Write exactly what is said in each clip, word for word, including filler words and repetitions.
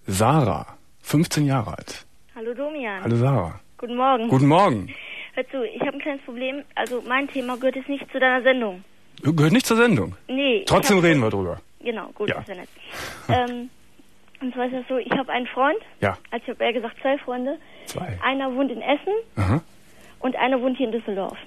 Sarah, fünfzehn Jahre alt. Hallo Domian. Hallo Sarah. Guten Morgen. Guten Morgen. Hör zu, ich habe ein kleines Problem. Also mein Thema gehört jetzt nicht zu deiner Sendung. Gehört nicht zur Sendung? Nee. Trotzdem reden wir drüber. Genau, gut, ja. Das wäre nett. ähm, und zwar ist das so, ich habe einen Freund. Ja. Also ich habe eher gesagt zwei Freunde. Zwei. Einer wohnt in Essen. Aha. Und einer wohnt hier in Düsseldorf.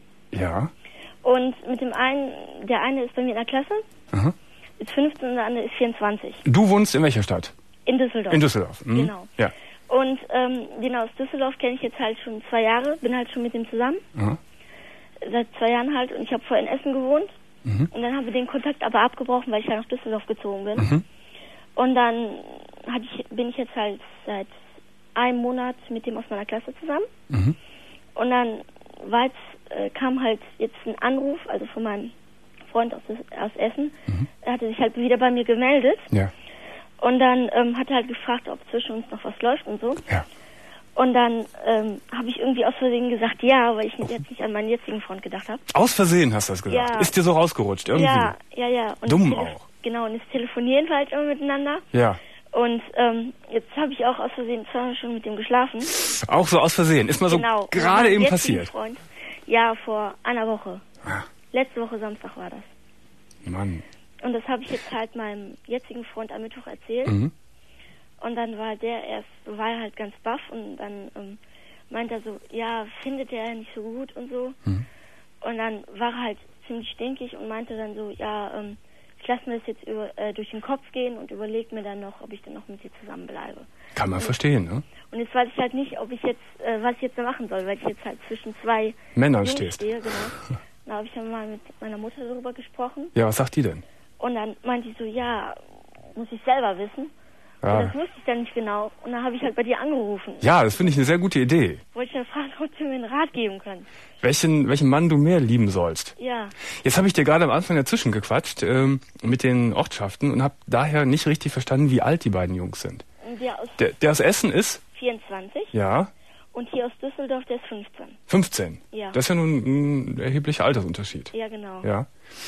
Ja. Und mit dem einen, der eine ist bei mir in der Klasse. Aha. Ist fünfzehn und der andere ist vierundzwanzig. Du wohnst in welcher Stadt? In Düsseldorf. In Düsseldorf. Mhm. Genau. Ja. Und ähm, den aus Düsseldorf kenne ich jetzt halt schon zwei Jahre. Bin halt schon mit ihm zusammen. Aha. Seit zwei Jahren halt. Und ich habe vorher in Essen gewohnt. Mhm. Und dann haben wir den Kontakt aber abgebrochen, weil ich ja nach Düsseldorf gezogen bin. Mhm. Und dann hatte ich, bin ich jetzt halt seit einem Monat mit dem aus meiner Klasse zusammen. Mhm. Und dann war jetzt, äh, kam halt jetzt ein Anruf, also von meinem Freund aus, aus Essen. Mhm. Er hatte sich halt wieder bei mir gemeldet. Ja. Und dann ähm, hat er halt gefragt, ob zwischen uns noch was läuft und so. Ja. Und dann ähm, habe ich irgendwie aus Versehen gesagt, ja, weil ich jetzt nicht an meinen jetzigen Freund gedacht habe. Aus Versehen hast du das gesagt? Ja. Ist dir so rausgerutscht irgendwie? Ja, ja, ja. Und Dumm das Telef- auch. Genau, und jetzt telefonieren wir halt immer miteinander. Ja. Und ähm, jetzt habe ich auch aus Versehen zweimal schon mit dem geschlafen. Auch so aus Versehen. Ist mal so Genau. gerade Und eben mein passiert. jetzigen Freund, ja, vor einer Woche. Ah. Letzte Woche Samstag war das. Mann. Und das habe ich jetzt halt meinem jetzigen Freund am Mittwoch erzählt. Mhm. Und dann war der erst, war er halt ganz baff und dann ähm, meint er so, ja, findet er nicht so gut und so. Mhm. Und dann war er halt ziemlich stinkig und meinte dann so, ja, ähm, ich lasse mir das jetzt über, äh, durch den Kopf gehen und überlege mir dann noch, ob ich dann noch mit dir zusammenbleibe. Kann man und verstehen, ne? Und jetzt weiß ich halt nicht, ob ich jetzt, äh, was ich jetzt machen soll, weil ich jetzt halt zwischen zwei Männern Jungs stehst. stehe, genau. Da habe ich dann mal mit meiner Mutter darüber gesprochen. Ja, was sagt die denn? Und dann meinte ich so, ja, muss ich selber wissen. Ja. Und das wusste ich dann nicht genau. Und dann habe ich halt bei dir angerufen. Ja, das finde ich eine sehr gute Idee. Wollte ich dann fragen, ob du mir einen Rat geben kannst. Welchen, welchen Mann du mehr lieben sollst. Ja. Jetzt habe ich dir gerade am Anfang dazwischen gequatscht ähm, mit den Ortschaften und habe daher nicht richtig verstanden, wie alt die beiden Jungs sind. Und der aus Der, der aus Essen ist? vierundzwanzig. Ja. Und hier aus Düsseldorf, der ist fünfzehn. fünfzehn. Ja. Das ist ja nun ein erheblicher Altersunterschied. Ja, genau. Ja.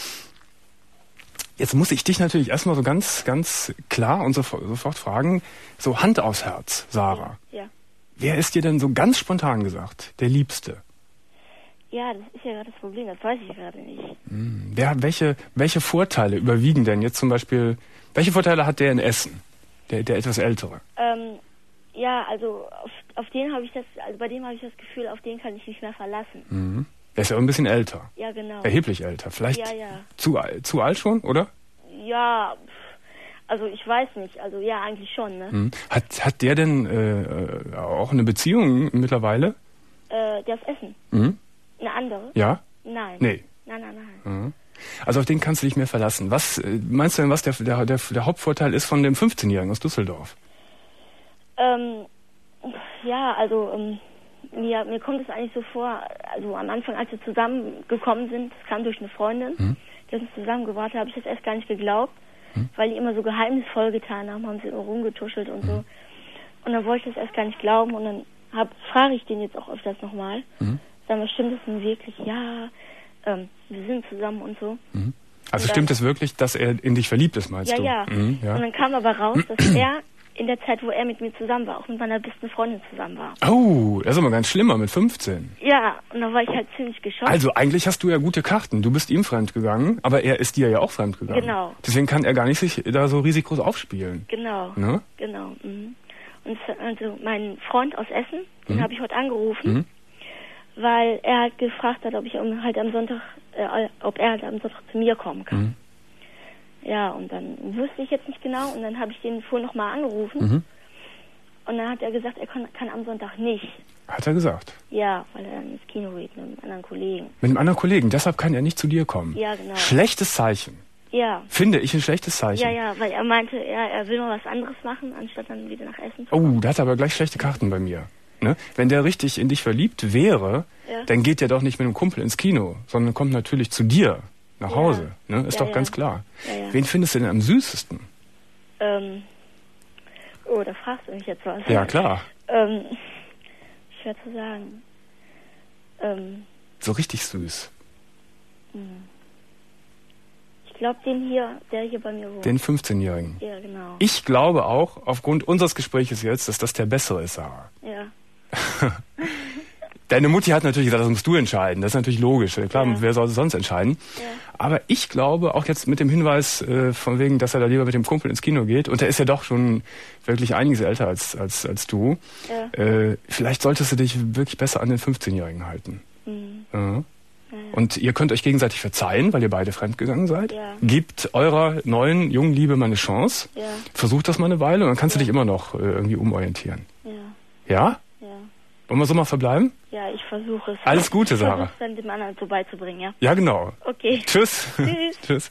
Jetzt muss ich dich natürlich erstmal so ganz, ganz klar und sofort, sofort fragen, so Hand aufs Herz, Sarah. Ja. Wer ist dir denn so ganz spontan gesagt der Liebste? Ja, das ist ja gerade das Problem, das weiß ich gerade nicht. Hm. Wer, welche, welche Vorteile überwiegen denn jetzt zum Beispiel, welche Vorteile hat der in Essen, der, der etwas Ältere? Ähm, ja, also auf, auf den habe ich das, also bei dem habe ich das Gefühl, auf den kann ich mich mehr verlassen. Mhm. Der ist ja auch ein bisschen älter. Ja, genau. Erheblich älter. Vielleicht Ja, ja. Zu, al- zu alt schon, oder? Ja, also ich weiß nicht. Also ja, eigentlich schon, ne? Mhm. Hat, hat der denn äh, auch eine Beziehung mittlerweile? Äh, der ist Essen. Mhm. Eine andere? Ja? Nein. Nee. Nein, nein, nein. Mhm. Also auf den kannst du dich mehr verlassen. Was äh, meinst du denn, was der, der, der, der Hauptvorteil ist von dem fünfzehnjährigen aus Düsseldorf? Ähm, ja, also ähm, mir, mir kommt es eigentlich so vor, also am Anfang, als wir zusammengekommen sind, das kam durch eine Freundin, Mhm. die hat uns zusammengebracht, habe ich das erst gar nicht geglaubt, mhm. weil die immer so geheimnisvoll getan haben, haben sie immer rumgetuschelt und mhm. so. Und dann wollte ich das erst gar nicht glauben und dann hab, frage ich den jetzt auch öfters nochmal. Mhm. Sag mal, stimmt es denn wirklich? Ja, ähm, wir sind zusammen und so. Mhm. Also und stimmt dann, es wirklich, dass er in dich verliebt ist, meinst ja, du? Ja, mhm, ja. Und dann kam aber raus, dass er in der Zeit, wo er mit mir zusammen war, auch mit meiner besten Freundin zusammen war. Oh, das ist aber ganz schlimmer mit fünfzehn. Ja, und da war ich halt ziemlich geschockt. Also eigentlich hast du ja gute Karten. Du bist ihm fremd gegangen, aber er ist dir ja auch fremd gegangen. Genau. Deswegen kann er gar nicht sich da so risikos aufspielen. Genau. Ne? Genau. Mhm. Und also mein Freund aus Essen, den mhm. habe ich heute angerufen, mhm. weil er halt gefragt hat, ob ich halt am Sonntag, äh, ob er halt am Sonntag zu mir kommen kann. Mhm. Ja, und dann wusste ich jetzt nicht genau und dann habe ich den vorhin nochmal angerufen Mhm. und dann hat er gesagt, er kann, kann am Sonntag nicht. Hat er gesagt? Ja, weil er dann ins Kino geht mit einem anderen Kollegen. Mit einem anderen Kollegen, deshalb kann er nicht zu dir kommen. Ja, genau. Schlechtes Zeichen. Ja. Finde ich ein schlechtes Zeichen. Ja, ja, weil er meinte, er, er will mal was anderes machen, anstatt dann wieder nach Essen zu kommen. Oh, der hat aber gleich schlechte Karten bei mir. Ne? Wenn der richtig in dich verliebt wäre, ja. dann geht der doch nicht mit einem Kumpel ins Kino, sondern kommt natürlich zu dir nach ja. Hause. Ne? Ist ja, doch ja. ganz klar. Ja, ja. Wen findest du denn am süßesten? Ähm, oh, da fragst du mich jetzt was. Ja, klar. Ähm, schwer zu sagen. Ähm, so richtig süß. Mh. Ich glaube, den hier, der hier bei mir wohnt. Den fünfzehnjährigen. Ja, genau. Ich glaube auch, aufgrund unseres Gespräches jetzt, dass das der bessere ist, Sarah. Ja. Deine Mutti hat natürlich gesagt, das musst du entscheiden. Das ist natürlich logisch. Klar, Ja. wer soll es sonst entscheiden? Ja. Aber ich glaube, auch jetzt mit dem Hinweis, äh, von wegen, dass er da lieber mit dem Kumpel ins Kino geht, und der ist ja doch schon wirklich einiges älter als, als, als du, Ja. äh, vielleicht solltest du dich wirklich besser an den fünfzehnjährigen halten. Mhm. Ja. Ja. Und ihr könnt euch gegenseitig verzeihen, weil ihr beide fremdgegangen seid. Ja. Gebt eurer neuen, jungen Liebe mal eine Chance. Ja. Versucht das mal eine Weile und dann kannst Ja. du dich immer noch äh, irgendwie umorientieren. Ja. Ja? Ja. Wollen wir so mal verbleiben? Ja, ich versuche es. Alles Gute, ich Sarah. versuche es dann dem anderen so beizubringen, ja? Ja, genau. Okay. Tschüss. Tschüss. Tschüss.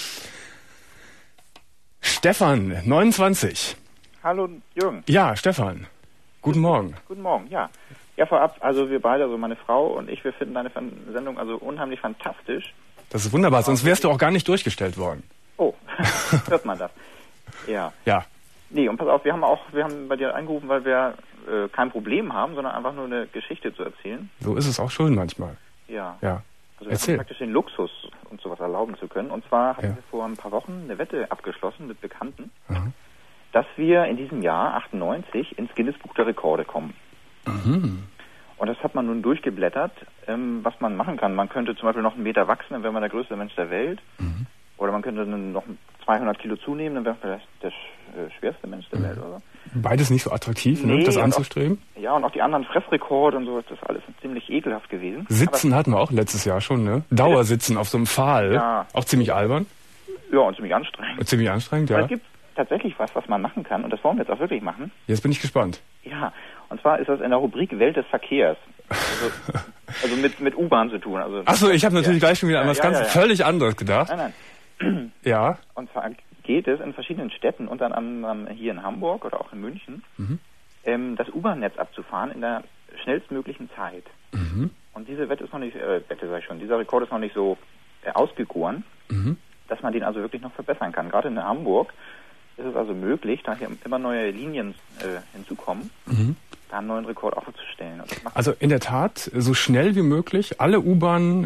Stefan, neunundzwanzig. Hallo Jürgen. Ja, Stefan. Guten Morgen. Guten Morgen, ja. Ja, vorab, also wir beide, also meine Frau und ich, wir finden deine Fan- Sendung also unheimlich fantastisch. Das ist wunderbar, sonst wärst du auch gar nicht durchgestellt worden. Oh, hört man das. Ja. Ja. Nee, und pass auf, wir haben auch, wir haben bei dir angerufen, weil wir äh, kein Problem haben, sondern einfach nur eine Geschichte zu erzählen. So ist es auch schön manchmal. Ja. Ja. Also wir Erzähl. haben praktisch den Luxus, uns sowas erlauben zu können. Und zwar hatten Ja. wir vor ein paar Wochen eine Wette abgeschlossen mit Bekannten, Aha. dass wir in diesem Jahr achtundneunzig ins Guinness-Buch der Rekorde kommen. Mhm. Und das hat man nun durchgeblättert, ähm, was man machen kann. Man könnte zum Beispiel noch einen Meter wachsen, dann wäre man der größte Mensch der Welt. Mhm. Oder man könnte dann noch zweihundert Kilo zunehmen, dann wäre man vielleicht der sch- äh, schwerste Mensch der Mhm. Welt, oder? Beides nicht so attraktiv, ne, Nee, das und anzustreben. Auch, ja, und auch die anderen Fressrekorde und so, das ist alles ziemlich ekelhaft gewesen. Sitzen hatten wir auch letztes Jahr schon, ne? Dauersitzen auf so einem Pfahl. Ja. Auch ziemlich albern. Aber, ja, und ziemlich anstrengend. Und ziemlich anstrengend, Aber ja. es gibt tatsächlich was, was man machen kann, und das wollen wir jetzt auch wirklich machen. Jetzt bin ich gespannt. Ja, und zwar ist das in der Rubrik Welt des Verkehrs. Also, also mit, mit U-Bahn zu tun. Also Achso, ich habe natürlich ja. gleich schon wieder an Ja, was ja, ganz ja, ja. völlig anderes gedacht. Nein, nein. Ja. Und zwar geht es in verschiedenen Städten, unter anderem hier in Hamburg oder auch in München, Mhm. ähm, das U-Bahn-Netz abzufahren in der schnellstmöglichen Zeit. Mhm. Und diese Wette ist noch nicht, äh, Wette sag ich schon, dieser Rekord ist noch nicht so äh, ausgegoren, Mhm. dass man den also wirklich noch verbessern kann. Gerade in Hamburg ist es also möglich, da hier immer neue Linien äh, hinzukommen, Mhm. da einen neuen Rekord aufzustellen. Und das macht Also in der Tat, so schnell wie möglich, alle U-Bahn,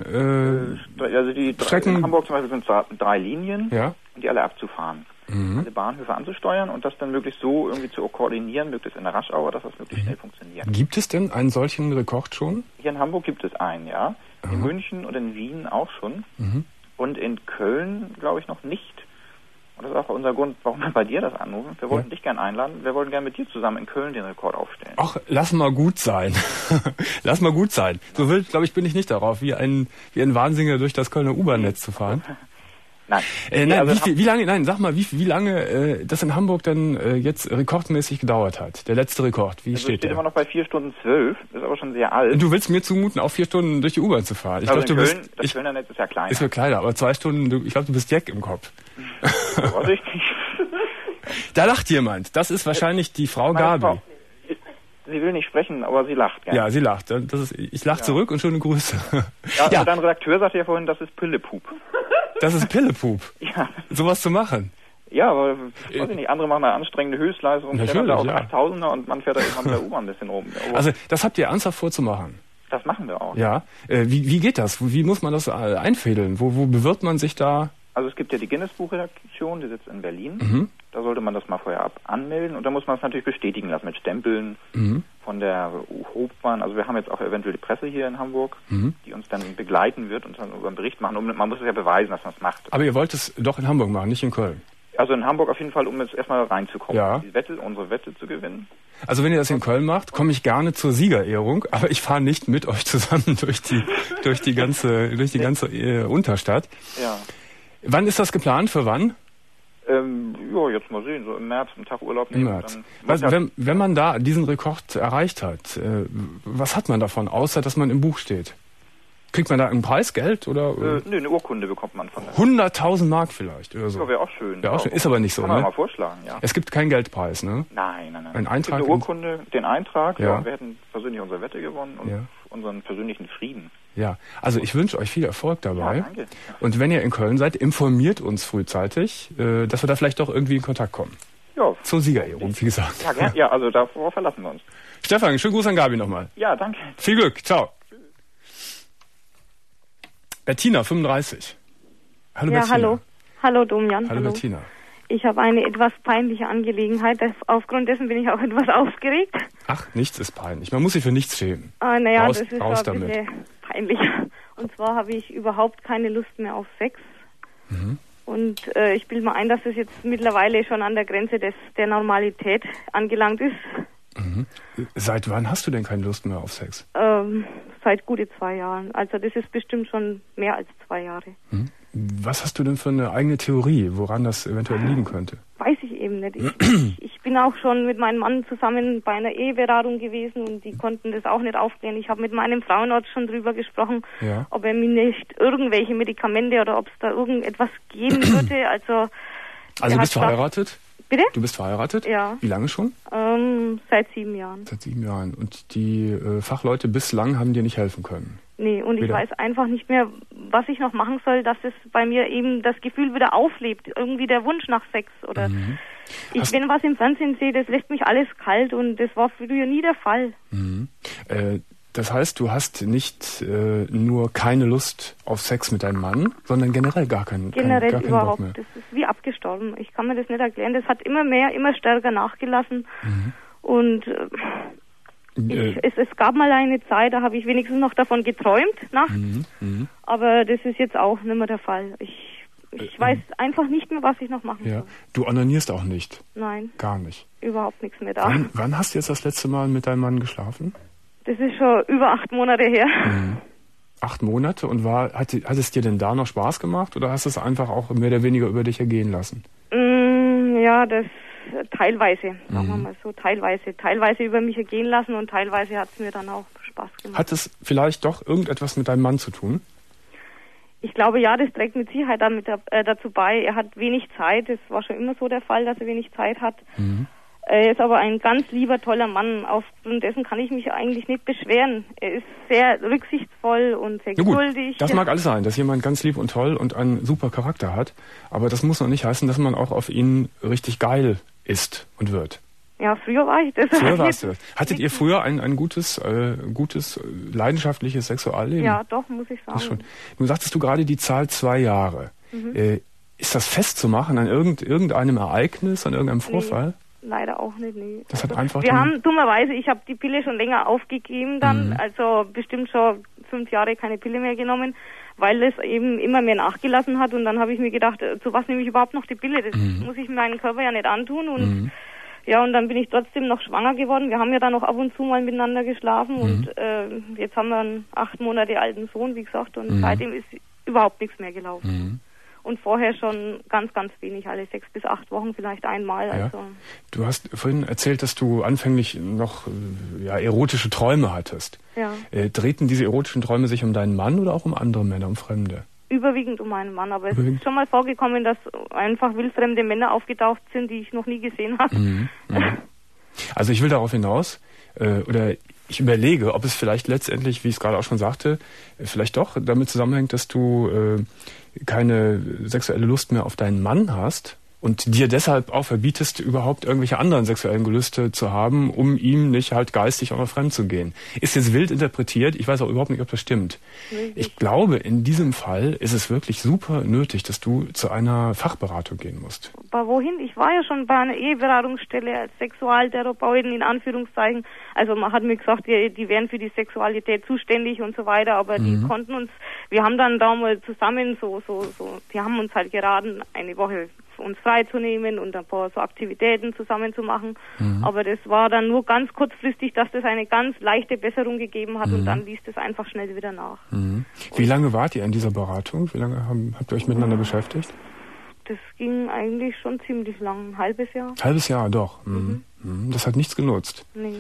äh, also die drei, Strecken- in Hamburg zum Beispiel sind es drei Linien, ja. und die alle abzufahren. Mhm. Alle Bahnhöfe anzusteuern und das dann möglichst so irgendwie zu koordinieren, möglichst in der Raschauer, dass das möglichst schnell funktioniert. Gibt es denn einen solchen Rekord schon? Hier in Hamburg gibt es einen, ja. In Aha. München und in Wien auch schon. Mhm. Und in Köln, glaube ich, noch nicht. Und das ist auch unser Grund, warum wir bei dir das anrufen. Wir wollten Ja. dich gerne einladen. Wir wollten gerne mit dir zusammen in Köln den Rekord aufstellen. Ach, lass mal gut sein. Lass mal gut sein. So wild, glaube ich, bin ich nicht darauf, wie ein, wie ein Wahnsinniger durch das Kölner U-Bahn-Netz zu fahren. Nein. Äh, Nee, nein, also wie, in viel, wie lange, nein, sag mal, wie, wie lange äh, das in Hamburg dann äh, jetzt rekordmäßig gedauert hat? Der letzte Rekord, wie also steht steht der? immer noch bei vier Stunden zwölf, ist aber schon sehr alt. Du willst mir zumuten, auch vier Stunden durch die U-Bahn zu fahren. Ich also glaube, in du Köln, bist, das ich, Kölner Netz ist ja kleiner. ist mir kleiner, aber zwei Stunden, du, ich glaube, du bist Jack im Kopf. Vorsichtig. Da lacht jemand. Das ist wahrscheinlich die Frau Meine Gabi. Frau, sie will nicht sprechen, aber sie lacht gerne. Ja, sie lacht. Das ist, ich lach Ja. zurück und schöne Grüße. Ja, Ja, also dein Redakteur sagte ja vorhin, das ist Pillepup. das ist Pillepup. Ja. Sowas zu machen. Ja, aber weiß ich nicht, andere machen eine anstrengende Höchstleistung, fährt Natürlich, da auch ja. achttausender und man fährt da immer mit der U-Bahn ein bisschen rum. Aber Also, das habt ihr ernsthaft vorzumachen. das machen wir auch. Ja. Äh, wie, wie geht das? Wie muss man das äh, einfädeln? Wo, wo bewirbt man sich da? Also es gibt ja die Guinness-Buch-Redaktion, die sitzt in Berlin. Mhm. Da sollte man das mal vorher ab anmelden und dann muss man es natürlich bestätigen lassen mit Stempeln Mhm. von der Hochbahn. Also wir haben jetzt auch eventuell die Presse hier in Hamburg, Mhm. die uns dann begleiten wird und dann über einen Bericht machen. Um, man muss es ja beweisen, dass man es macht. Aber ihr wollt es doch in Hamburg machen, nicht in Köln. Also in Hamburg auf jeden Fall, um jetzt erstmal reinzukommen, Ja. die Wette, unsere Wette zu gewinnen. Also wenn ihr das in Köln macht, komme ich gerne zur Siegerehrung, aber ich fahre nicht mit euch zusammen durch die durch die ganze durch die ganze äh, Unterstadt. Ja. Wann ist das geplant? Für wann? Ähm, ja, jetzt mal sehen, so im März, einen Tag Urlaub Im nehmen. März. Dann Was, ja, wenn, wenn man da diesen Rekord erreicht hat, äh, was hat man davon, außer dass man im Buch steht? Kriegt man da ein Preisgeld oder äh, äh, nö, eine Urkunde bekommt man von der. hunderttausend Mark vielleicht oder Ja, so? wäre auch schön. Wäre auch schön. Ist aber nicht so, Kann man ne? mal vorschlagen, ja. Es gibt keinen Geldpreis, ne? Nein, nein, nein. Ein Eintrag Es gibt in- eine Urkunde, den Eintrag, Ja. ja. und wir hätten persönlich unsere Wette gewonnen und Ja. unseren persönlichen Frieden. Ja, also ich wünsche euch viel Erfolg dabei. Ja, danke. Und wenn ihr in Köln seid, informiert uns frühzeitig, äh, dass wir da vielleicht doch irgendwie in Kontakt kommen. Ja, Zur Siegerehrung, wie gesagt. ja, gern, ja, also darauf verlassen wir uns. Stefan, schönen Gruß an Gabi nochmal. Ja, danke. Viel Glück, ciao. Bettina, fünfunddreißig. Hallo Ja, Bettina. hallo. Hallo Domian. Hallo, hallo. Bettina. Ich habe eine etwas peinliche Angelegenheit. Das, aufgrund dessen bin ich auch etwas aufgeregt. Ach, nichts ist peinlich. Man muss sich für nichts schämen. Ah, naja, raus, das ist raus ein bisschen peinlich. Und zwar habe ich überhaupt keine Lust mehr auf Sex. Mhm. Und äh, ich bilde mir ein, dass das jetzt mittlerweile schon an der Grenze des, der Normalität angelangt ist. Mhm. Seit wann hast du denn keine Lust mehr auf Sex? Ähm, seit gute zwei Jahren. Also das ist bestimmt schon mehr als zwei Jahre. Mhm. Was hast du denn für eine eigene Theorie, woran das eventuell liegen könnte? Weiß ich eben nicht. Ich, ich, ich bin auch schon mit meinem Mann zusammen bei einer Eheberatung gewesen und die konnten das auch nicht aufklären. Ich habe mit meinem Frauenarzt schon drüber gesprochen, ja. ob er mir nicht irgendwelche Medikamente oder ob es da irgendetwas geben würde. Also, also du bist verheiratet? Bitte? Du bist verheiratet? Ja. Wie lange schon? Ähm, seit sieben Jahren. Seit sieben Jahren. Und die äh, Fachleute bislang haben dir nicht helfen können? Nee, und ich wieder. weiß einfach nicht mehr, was ich noch machen soll, dass es bei mir eben das Gefühl wieder auflebt. Irgendwie der Wunsch nach Sex. Oder mhm. ich, wenn was im Fernsehen sehe, das lässt mich alles kalt und das war früher nie der Fall. Mhm. Äh, das heißt, du hast nicht äh, nur keine Lust auf Sex mit deinem Mann, sondern generell gar keinen Generell kein, gar überhaupt. Bock mehr. Das ist wie abgestorben. Ich kann mir das nicht erklären. Das hat immer mehr, immer stärker nachgelassen. Mhm. Und äh, Ich, es, es gab mal eine Zeit, da habe ich wenigstens noch davon geträumt nachts, mhm, mh. aber das ist jetzt auch nicht mehr der Fall. Ich, ich äh, weiß ähm, einfach nicht mehr, was ich noch machen ja. soll. Du onanierst auch nicht? Nein. Gar nicht? Überhaupt nichts mehr da. Wann, wann hast du jetzt das letzte Mal mit deinem Mann geschlafen? Das ist schon über acht Monate her. Mhm. Acht Monate? Und war, hat, hat es dir denn da noch Spaß gemacht oder hast du es einfach auch mehr oder weniger über dich ergehen lassen? Mm, ja, das... Teilweise, sagen wir mal so, teilweise. Teilweise über mich ergehen lassen und teilweise hat es mir dann auch Spaß gemacht. Hat es vielleicht doch irgendetwas mit deinem Mann zu tun? Ich glaube, ja, das trägt mit Sicherheit damit, äh, dazu bei. Er hat wenig Zeit, es war schon immer so der Fall, dass er wenig Zeit hat. Mhm. Er ist aber ein ganz lieber, toller Mann. Aufgrund dessen kann ich mich eigentlich nicht beschweren. Er ist sehr rücksichtsvoll und sehr geduldig. Das mag alles sein, dass jemand ganz lieb und toll und einen super Charakter hat. Aber das muss noch nicht heißen, dass man auch auf ihn richtig geil ist und wird. Ja, früher war ich das. Früher warst du das. Hattet ihr früher ein, ein gutes, äh, gutes, leidenschaftliches Sexualleben? Ja, doch, muss ich sagen. Schon. Nun sagtest du gerade die Zahl zwei Jahre. Mhm. Äh, ist das festzumachen an irgend, irgendeinem Ereignis, an irgendeinem Vorfall? Nee. Leider auch nicht, nee. Das hat einfach wir haben, dummerweise, ich habe die Pille schon länger aufgegeben dann, mhm. also bestimmt schon fünf Jahre keine Pille mehr genommen, weil es eben immer mehr nachgelassen hat und dann habe ich mir gedacht, zu was nehme ich überhaupt noch die Pille? Das mhm. muss ich meinen Körper ja nicht antun und mhm. ja, und dann bin ich trotzdem noch schwanger geworden. Wir haben ja dann noch ab und zu mal miteinander geschlafen mhm. und äh, jetzt haben wir einen acht Monate alten Sohn, wie gesagt, und mhm. seitdem ist überhaupt nichts mehr gelaufen. Mhm. Und vorher schon ganz, ganz wenig, alle sechs bis acht Wochen vielleicht einmal. Ja. Also. Du hast vorhin erzählt, dass du anfänglich noch ja, erotische Träume hattest. Ja. Äh, drehten diese erotischen Träume sich um deinen Mann oder auch um andere Männer, um Fremde? Überwiegend um meinen Mann, aber Überwiegend. Es ist schon mal vorgekommen, dass einfach wildfremde Männer aufgetaucht sind, die ich noch nie gesehen habe. Mhm. Mhm. Also ich will darauf hinaus, äh, oder ich überlege, ob es vielleicht letztendlich, wie ich es gerade auch schon sagte, vielleicht doch damit zusammenhängt, dass du äh, keine sexuelle Lust mehr auf deinen Mann hast und dir deshalb auch verbietest, überhaupt irgendwelche anderen sexuellen Gelüste zu haben, um ihm nicht halt geistig auch noch fremd zu gehen. Ist jetzt wild interpretiert, ich weiß auch überhaupt nicht, ob das stimmt. Richtig. Ich glaube, in diesem Fall ist es wirklich super nötig, dass du zu einer Fachberatung gehen musst. Aber wohin? Ich war ja schon bei einer Eheberatungsstelle als Sexualtherapeutin in Anführungszeichen. Also man hat mir gesagt, die, die wären für die Sexualität zuständig und so weiter, aber mhm. die konnten uns, wir haben dann da mal zusammen so, so, so, die haben uns halt geraten, eine Woche uns freizunehmen und ein paar so Aktivitäten zusammen zu machen. Mhm. Aber das war dann nur ganz kurzfristig, dass das eine ganz leichte Besserung gegeben hat mhm. und dann ließ das einfach schnell wieder nach. Mhm. Wie lange wart ihr in dieser Beratung? Wie lange haben, habt ihr euch miteinander mhm. beschäftigt? Das ging eigentlich schon ziemlich lang, ein halbes Jahr. Halbes Jahr, doch. Mhm. Mhm. Das hat nichts genutzt. Nee.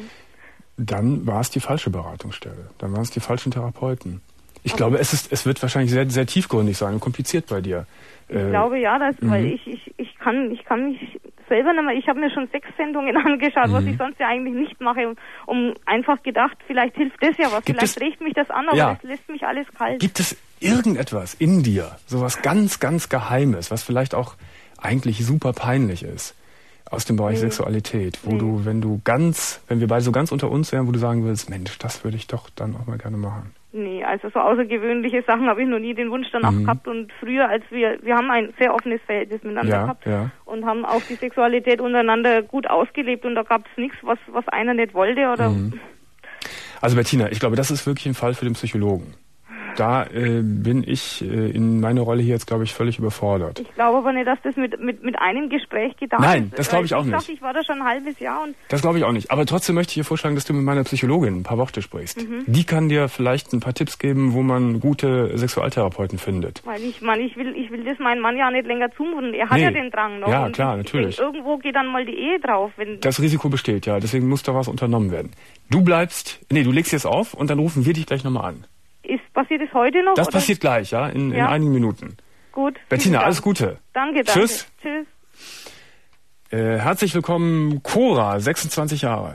Dann war es die falsche Beratungsstelle. Dann waren es die falschen Therapeuten. Ich Aber glaube, es ist, es wird wahrscheinlich sehr, sehr tiefgründig sein und kompliziert bei dir. Ich äh, glaube ja, das, weil ich, ich, ich kann, ich kann mich selber nicht mehr, ich habe mir schon sechs Sendungen angeschaut, mhm. was ich sonst ja eigentlich nicht mache, um, um einfach gedacht, vielleicht hilft das ja was, Gibt vielleicht es, regt mich das an, aber ja. das lässt mich alles kalt. Gibt es irgendetwas in dir, sowas ganz, ganz Geheimes, was vielleicht auch eigentlich super peinlich ist, aus dem Bereich nee. Sexualität, wo nee. du, wenn du ganz, wenn wir beide so ganz unter uns wären, wo du sagen würdest, Mensch, das würde ich doch dann auch mal gerne machen? Nee, also so außergewöhnliche Sachen habe ich noch nie den Wunsch danach mhm. gehabt. Und früher, als wir, wir haben ein sehr offenes Verhältnis miteinander ja, gehabt ja. und haben auch die Sexualität untereinander gut ausgelebt und da gab es nichts, was, was einer nicht wollte oder. Mhm. Also Bettina, ich glaube, das ist wirklich ein Fall für den Psychologen. Da äh, bin ich äh, in meiner Rolle hier jetzt, glaube ich, völlig überfordert. Ich glaube aber nicht, dass das mit, mit, mit einem Gespräch getan Nein, ist. das glaube ich auch ich nicht. Dachte, ich war da schon ein halbes Jahr. Und das glaube ich auch nicht. Aber trotzdem möchte ich dir vorschlagen, dass du mit meiner Psychologin ein paar Worte sprichst. Mhm. Die kann dir vielleicht ein paar Tipps geben, wo man gute Sexualtherapeuten findet. Weil ich meine, ich will, ich will das meinem Mann ja nicht länger zumuten. Er hat nee. ja den Drang noch. Ja, und klar, ich, natürlich. Irgendwo geht dann mal die Ehe drauf. Wenn das Risiko besteht, ja. Deswegen muss da was unternommen werden. Du bleibst, nee, du legst jetzt auf und dann rufen wir dich gleich nochmal an. Ist, passiert es heute noch? Das oder? passiert gleich, ja, in, ja, in einigen Minuten. Gut. Bettina, alles Gute. Danke, danke. Tschüss. Tschüss. Äh, herzlich willkommen, Cora, sechsundzwanzig Jahre.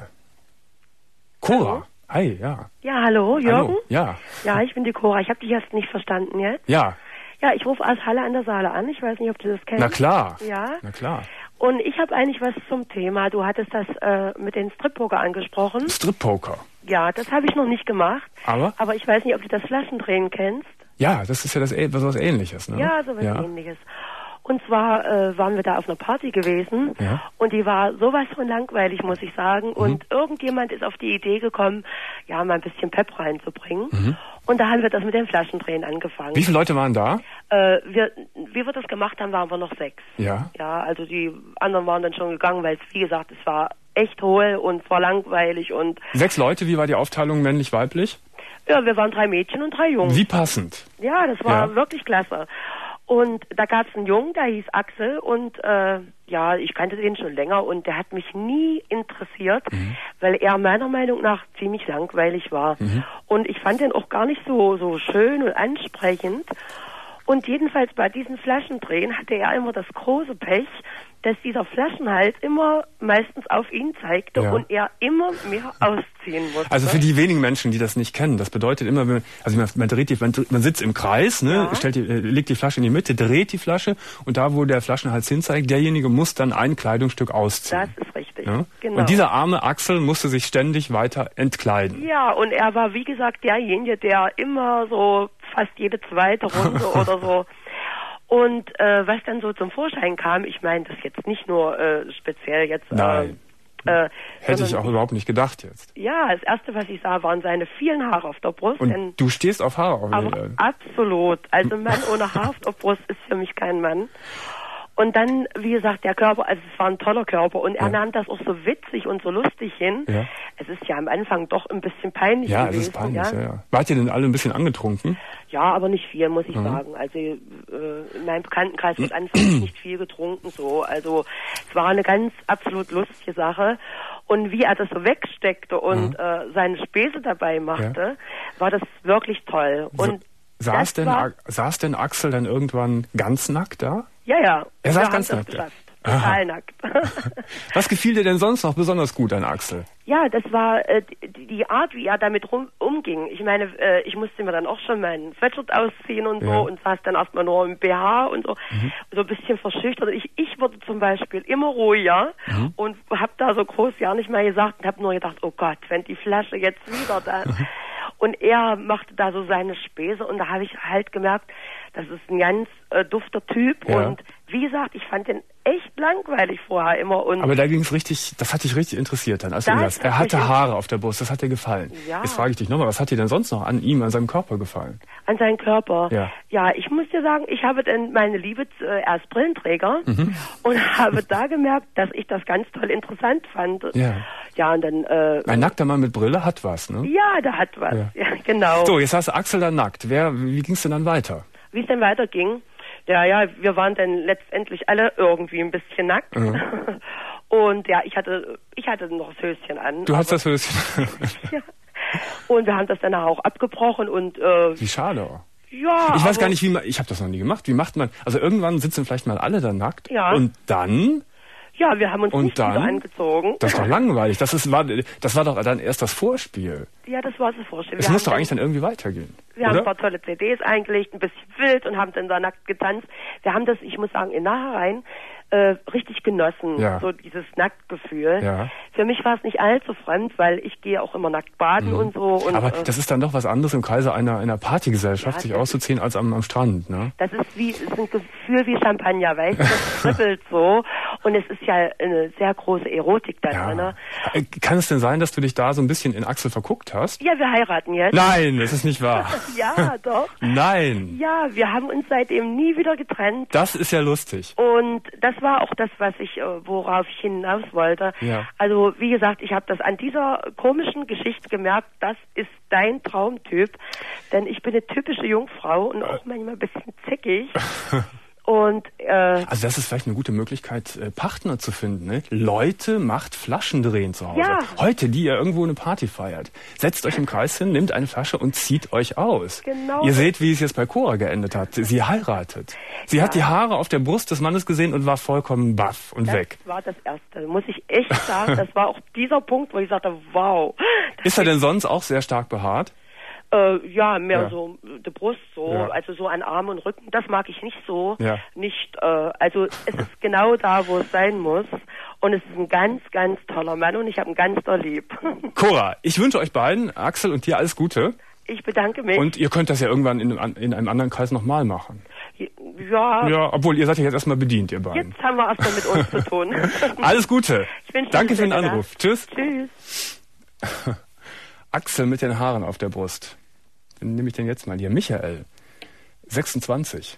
Cora, hallo. Hi, ja. Ja, hallo, Jürgen? Hallo. Ja. Ja, ich bin die Cora. Ich habe dich erst nicht verstanden jetzt. Ja. Ja, ich rufe aus Halle an der Saale an. Ich weiß nicht, ob du das kennst. Na klar. Ja. Na klar. Und ich habe eigentlich was zum Thema. Du hattest das äh, mit den Strip-Poker angesprochen. Strip-Poker? Ja, das habe ich noch nicht gemacht. Aber? Aber ich weiß nicht, ob du das Flaschendrehen kennst. Ja, das ist ja das, was, was Ähnliches, ne? Ja, so was ja. Ähnliches. Und zwar äh, waren wir da auf einer Party gewesen ja. und die war sowas von langweilig, muss ich sagen. Mhm. Und irgendjemand ist auf die Idee gekommen, ja, mal ein bisschen Pep reinzubringen. Mhm. Und da haben wir das mit den Flaschendrehen angefangen. Wie viele Leute waren da? Äh, wir, wie wir das gemacht haben, waren wir noch sechs. Ja. Ja, also die anderen waren dann schon gegangen, weil es, wie gesagt, es war echt hohl und es war langweilig und... Sechs Leute, wie war die Aufteilung männlich-weiblich? Ja, wir waren drei Mädchen und drei Jungs. Wie passend. Ja, das war ja. wirklich klasse. Und da gab es einen Jungen, der hieß Axel und äh, ja, ich kannte den schon länger und der hat mich nie interessiert, mhm. weil er meiner Meinung nach ziemlich langweilig war. Mhm. Und ich fand den auch gar nicht so, so schön und ansprechend. Und jedenfalls bei diesen Flaschendrehen hatte er immer das große Pech, dass dieser Flaschenhals immer meistens auf ihn zeigte ja. und er immer mehr ausziehen musste. Also für die wenigen Menschen, die das nicht kennen, das bedeutet immer, also man, man dreht die, man, man sitzt im Kreis, ne, ja. stellt die, legt die Flasche in die Mitte, dreht die Flasche und da, wo der Flaschenhals hinzeigt, derjenige muss dann ein Kleidungsstück ausziehen. Das ist richtig. Ja? Genau. Und dieser arme Axel musste sich ständig weiter entkleiden. Ja, und er war, wie gesagt, derjenige, der immer so fast jede zweite Runde oder so. Und äh, was dann so zum Vorschein kam, ich meine das jetzt nicht nur äh, speziell jetzt... Nein. Äh, Hätte ich auch überhaupt nicht gedacht jetzt. Ja, das Erste, was ich sah, waren seine vielen Haare auf der Brust. Und denn, du stehst auf Haare auf aber absolut. Also ein Mann ohne Haar auf der Brust ist für mich kein Mann. Und dann, wie gesagt, der Körper, also es war ein toller Körper und er ja. nahm das auch so witzig und so lustig hin. Ja. Es ist ja am Anfang doch ein bisschen peinlich ja, gewesen. Ja, es ist peinlich, ja? ja, ja. Wart ihr denn alle ein bisschen angetrunken? Ja, aber nicht viel, muss ich mhm. sagen. Also äh, in meinem Bekanntenkreis wird anfangs nicht viel getrunken, so. Also es war eine ganz absolut lustige Sache. Und wie er das so wegsteckte und mhm. äh, seine Späße dabei machte, ja. war das wirklich toll. Und so, saß, denn, war, saß denn Axel dann irgendwann ganz nackt da? Ja, ja. Er saß ganz nackt da? Total nackt. Was gefiel dir denn sonst noch besonders gut an Axel? Ja, das war äh, die, die Art, wie er damit rum, umging. Ich meine, äh, ich musste mir dann auch schon meinen Sweatshirt ausziehen und so ja. und saß dann erstmal nur im B H und so, mhm. so ein bisschen verschüchtert. Ich, ich wurde zum Beispiel immer ruhiger mhm. und habe da so groß ja nicht mehr gesagt und habe nur gedacht, oh Gott, wenn die Flasche jetzt wieder da... Und er machte da so seine Späße und da habe ich halt gemerkt, das ist ein ganz äh, dufter Typ ja. und wie gesagt, ich fand den echt langweilig vorher immer. Und aber da ging es richtig, das hat dich richtig interessiert dann, als du ihn hast. Er hatte Haare auf der Brust, das hat dir gefallen. Ja. Jetzt frage ich dich nochmal, was hat dir denn sonst noch an ihm, an seinem Körper gefallen? An seinem Körper? Ja. Ja, ich muss dir sagen, ich habe dann meine Liebe, äh, er ist Brillenträger mhm. und habe da gemerkt, dass ich das ganz toll interessant fand. Ja. Ja, und dann... Äh, ein nackter Mann mit Brille hat was, ne? Ja, der hat was, ja, ja genau. So, jetzt hast du Axel dann nackt. Wer, wie ging es denn dann weiter? Wie es dann weiterging? Ja, ja, wir waren dann letztendlich alle irgendwie ein bisschen nackt. Mhm. Und ja, ich hatte ich hatte noch das Höschen an. Du hast das Höschen. Ja. Und wir haben das dann auch abgebrochen und... Äh, wie schade. Ja, ich weiß gar nicht, wie man... Ich habe das noch nie gemacht. Wie macht man... Also irgendwann sitzen vielleicht mal alle da nackt. Ja. Und dann... Ja, wir haben uns und nicht dann, wieder angezogen. Das ist doch langweilig. Das, ist, war, das war doch dann erst das Vorspiel. Ja, das war das Vorspiel. Es muss doch eigentlich dann irgendwie weitergehen. Wir oder? haben ein paar tolle C Ds eingelegt, ein bisschen wild und haben dann da nackt getanzt. Wir haben das, ich muss sagen, in Nachhinein äh, richtig genossen, ja. so dieses Nacktgefühl. Ja. Für mich war es nicht allzu fremd, weil ich gehe auch immer nackt baden mhm. und so. Und, aber äh, das ist dann doch was anderes im Kreise einer, einer Partygesellschaft, ja, sich auszuziehen, als am, am Strand, ne? Das ist wie, ist ein Gefühl wie Champagner, weißt du, das kribbelt so. Und es ist ja eine sehr große Erotik da ja. drin. Äh, Kann es denn sein, dass du dich da so ein bisschen in Axel verguckt hast? Ja, wir heiraten jetzt. Nein, das ist nicht wahr. Ja, doch. Nein. Ja, wir haben uns seitdem nie wieder getrennt. Das ist ja lustig. Und das war auch das, was ich, worauf ich hinaus wollte. Ja. Also, wie gesagt, ich habe das an dieser komischen Geschichte gemerkt, das ist dein Traumtyp. Denn ich bin eine typische Jungfrau und auch manchmal ein bisschen zickig. Und, äh, also das ist vielleicht eine gute Möglichkeit, äh, Partner zu finden. Ne? Leute, macht Flaschendrehen zu Hause. Ja. Heute, die ihr irgendwo eine Party feiert. Setzt euch im Kreis hin, nehmt eine Flasche und zieht euch aus. Genau. Ihr seht, wie es jetzt bei Cora geendet hat. Sie heiratet. Sie ja. hat die Haare auf der Brust des Mannes gesehen und war vollkommen baff und das weg. Das war das Erste, muss ich echt sagen. Das war auch dieser Punkt, wo ich sagte, wow. Ist er denn sonst auch sehr stark behaart? Äh, ja, mehr ja. so die Brust so, ja. also so an Arm und Rücken, das mag ich nicht so. Ja. Nicht, äh, also es ist genau da, wo es sein muss. Und es ist ein ganz, ganz toller Mann und ich habe ihn ganz doll lieb. Cora, ich wünsche euch beiden, Axel und dir, alles Gute. Ich bedanke mich. Und ihr könnt das ja irgendwann in, in einem anderen Kreis nochmal machen. Ja. Ja, obwohl ihr seid ja jetzt erstmal bedient, ihr beiden. Jetzt haben wir erstmal mit uns zu tun. Alles Gute. Ich wünsche Danke für den Dank. Anruf. Tschüss. Tschüss. Axel mit den Haaren auf der Brust. Wen nehme ich denn jetzt mal hier? Michael, sechsundzwanzig.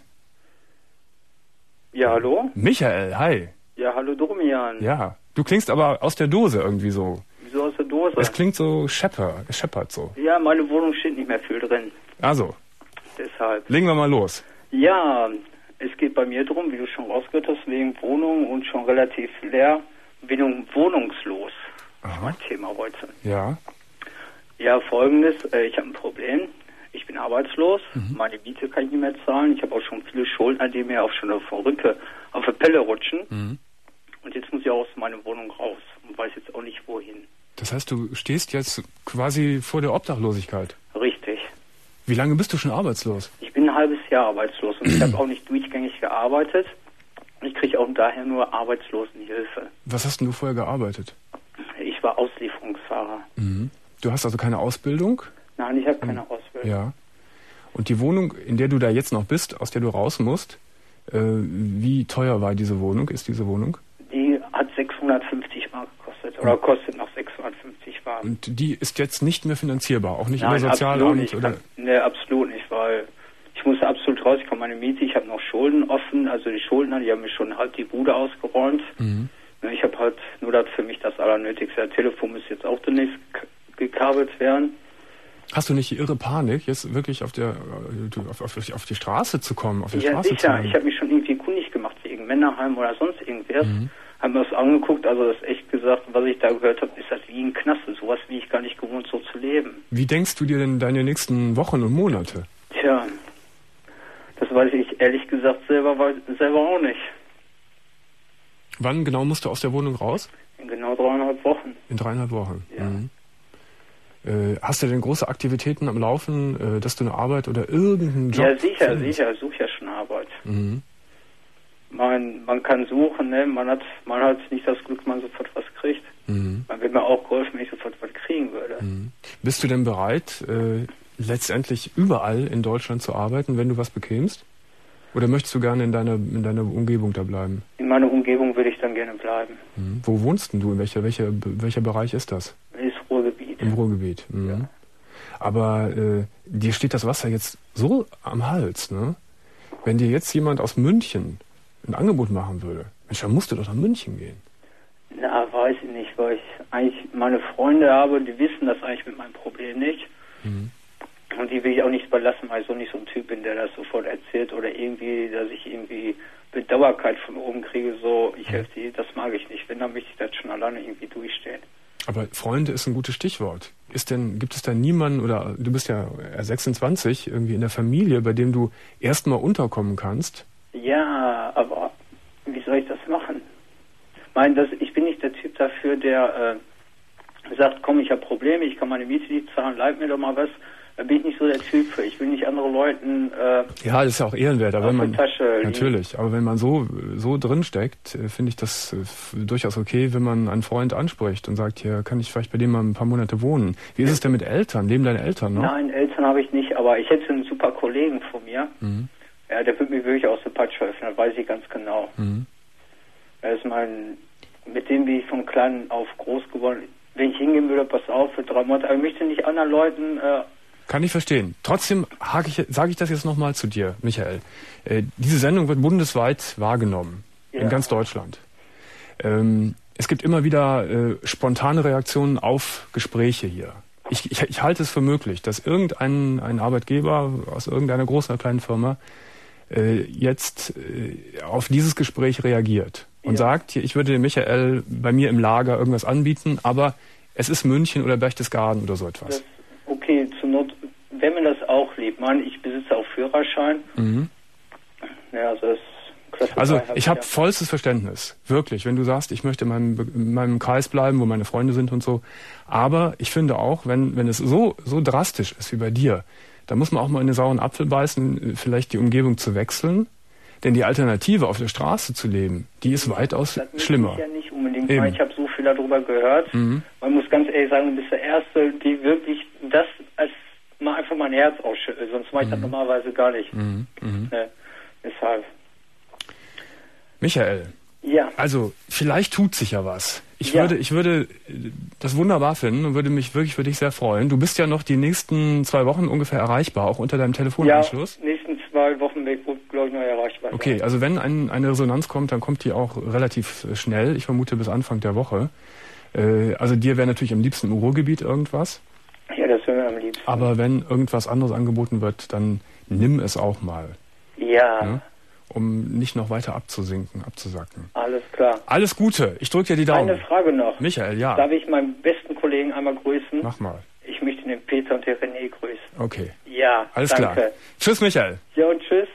Ja, hallo? Michael, hi. Ja, hallo Domian. Ja, du klingst aber aus der Dose irgendwie so. Wieso aus der Dose? Es klingt so schepper, scheppert so. Ja, meine Wohnung steht nicht mehr viel drin. Also, deshalb. legen wir mal los. Ja, es geht bei mir drum, wie du schon rausgehört hast, wegen Wohnung und schon relativ leer, wegen wohnungslos. Das ist mein Thema heute. Ja. Ja, folgendes, äh, ich habe ein Problem. Ich bin arbeitslos, mhm. meine Miete kann ich nicht mehr zahlen. Ich habe auch schon viele Schulden, die mir auch schon auf der Rücke, auf der Pelle rutschen. Mhm. Und jetzt muss ich aus meiner Wohnung raus und weiß jetzt auch nicht wohin. Das heißt, du stehst jetzt quasi vor der Obdachlosigkeit? Richtig. Wie lange bist du schon arbeitslos? Ich bin ein halbes Jahr arbeitslos und ich habe auch nicht durchgängig gearbeitet. Ich kriege auch daher nur Arbeitslosenhilfe. Was hast denn du vorher gearbeitet? Ich war Auslieferungsfahrer. Mhm. Du hast also keine Ausbildung? Nein, ich habe keine Ausbildung. Ja. Und die Wohnung, in der du da jetzt noch bist, aus der du raus musst, äh, wie teuer war diese Wohnung, ist diese Wohnung? Die hat sechshundertfünfzig Mark gekostet, oder kostet noch sechshundertfünfzig Mark. Und die ist jetzt nicht mehr finanzierbar, auch nicht Nein, über Sozialamt? Nicht. Oder? Nee, absolut nicht, weil ich musste absolut raus, ich komme meine Miete, ich habe noch Schulden offen, also die Schuldner, die haben mir schon halb die Bude ausgeräumt. Mhm. Ich habe halt nur das für mich das Allernötigste. Das Telefon muss jetzt auch demnächst gekabelt werden. Hast du nicht irre Panik, jetzt wirklich auf der auf, auf, auf die Straße zu kommen, auf die ja, Straße sicher. zu kommen? Ich habe mich schon irgendwie kundig gemacht, wegen Männerheim oder sonst irgendwas. Mhm. Haben wir das angeguckt, also das ist echt gesagt, was ich da gehört habe, ist das wie ein Knast. Sowas wie ich gar nicht gewohnt, so zu leben. Wie denkst du dir denn deine nächsten Wochen und Monate? Tja, das weiß ich ehrlich gesagt selber, selber auch nicht. Wann genau musst du aus der Wohnung raus? In genau dreieinhalb Wochen. In dreieinhalb Wochen? Ja. Mhm. Äh, hast du denn große Aktivitäten am Laufen, äh, dass du eine Arbeit oder irgendeinen Job Ja, sicher, findest? sicher. Ich suche ja schon Arbeit. Mhm. Man, man kann suchen, ne? Man hat, man hat nicht das Glück, man sofort was kriegt. Mhm. Man wird mir auch geholfen, wenn ich sofort was kriegen würde. Mhm. Bist du denn bereit, äh, letztendlich überall in Deutschland zu arbeiten, wenn du was bekämst? Oder möchtest du gerne in deiner, in deiner Umgebung da bleiben? In meiner Umgebung würde ich dann gerne bleiben. Mhm. Wo wohnst denn du? In welcher, welcher, welcher Bereich ist das? Ist Ruhrgebiet. Im Ruhrgebiet. Mhm. Ja. Aber äh, dir steht das Wasser jetzt so am Hals, ne? Wenn dir jetzt jemand aus München ein Angebot machen würde, Mensch, dann musst du doch nach München gehen. Na, weiß ich nicht, weil ich eigentlich meine Freunde habe, die wissen das eigentlich mit meinem Problem nicht. Mhm. Und die will ich auch nicht überlassen, weil ich so nicht so ein Typ bin, der das sofort erzählt oder irgendwie, dass ich irgendwie Bedauerkeit von oben kriege, so, ich helfe dir, das mag ich nicht. Wenn, dann möchte ich das schon alleine irgendwie durchstehen. Aber Freunde ist ein gutes Stichwort. Ist denn, gibt es da niemanden, oder du bist ja sechsundzwanzig, irgendwie in der Familie, bei dem du erstmal unterkommen kannst? Ja, aber wie soll ich das machen? Ich meine, das, ich bin nicht der Typ dafür, der äh, sagt, komm, ich habe Probleme, ich kann meine Miete nicht zahlen, leib mir doch mal was. Da bin ich nicht so der Typ für. Ich will nicht andere Leuten äh, ja, das ist ja auch ehrenwert, aber wenn man Tasche natürlich, liegen. Aber wenn man so so drin steckt, äh, finde ich das äh, durchaus okay, wenn man einen Freund anspricht und sagt, hier kann ich vielleicht bei dem mal ein paar Monate wohnen. Wie ist es denn mit Eltern? Leben deine Eltern noch? Nein, Eltern habe ich nicht, aber ich hätte einen super Kollegen von mir. Mhm. Ja, der wird mir wirklich aus der Patsche helfen, das weiß ich ganz genau. Mhm. Er ist mein, mit dem bin ich von klein auf groß geworden. Wenn ich hingehen würde, pass auf, für drei Monate, aber ich möchte nicht anderen Leuten äh, Kann ich verstehen. Trotzdem ich, sage ich das jetzt nochmal zu dir, Michael. Äh, diese Sendung wird bundesweit wahrgenommen, ja. In ganz Deutschland. Ähm, es gibt immer wieder äh, spontane Reaktionen auf Gespräche hier. Ich, ich, ich halte es für möglich, dass irgendein ein Arbeitgeber aus irgendeiner großen oder kleinen Firma äh, jetzt äh, auf dieses Gespräch reagiert und ja. sagt, hier, ich würde dem Michael bei mir im Lager irgendwas anbieten, aber es ist München oder Berchtesgaden oder so etwas. Das Okay, zur Not, wenn man das auch liebt, man, ich besitze auch Führerschein. Mhm. Ja, also das Klasse Also hab ich habe ja. vollstes Verständnis, wirklich, wenn du sagst, ich möchte in meinem, in meinem Kreis bleiben, wo meine Freunde sind und so. Aber ich finde auch, wenn, wenn es so, so drastisch ist wie bei dir, dann muss man auch mal in den sauren Apfel beißen, vielleicht die Umgebung zu wechseln. Denn die Alternative, auf der Straße zu leben, die ist weitaus das schlimmer. Ich ja nicht unbedingt. Ich habe so viel darüber gehört. Mhm. Man muss ganz ehrlich sagen, du bist der Erste, die wirklich das als mal einfach mein Herz ausschüttelt. Sonst mache ich mhm. das normalerweise gar nicht. Mhm. Mhm. Ne, deshalb. Michael. Ja. Also, vielleicht tut sich ja was. Ich ja. würde, ich würde das wunderbar finden und würde mich wirklich für dich sehr freuen. Du bist ja noch die nächsten zwei Wochen ungefähr erreichbar, auch unter deinem Telefonanschluss. Ja, nächsten zwei Wochen bin ich, glaube ich, noch erreichbar. Okay, also wenn ein, eine Resonanz kommt, dann kommt die auch relativ schnell. Ich vermute bis Anfang der Woche. Äh, also dir wäre natürlich am liebsten im Ruhrgebiet irgendwas. Ja, das wäre mir am liebsten. Aber wenn irgendwas anderes angeboten wird, dann nimm es auch mal. Ja. Ne? Um nicht noch weiter abzusinken, abzusacken. Alles klar. Alles Gute. Ich drücke dir die Daumen. Eine Frage noch. Michael, ja. Darf ich meinen besten Kollegen einmal grüßen? Mach mal. Ich möchte den Peter und den René grüßen. Okay. Ja, alles danke. klar. Tschüss, Michael. Ja, und tschüss.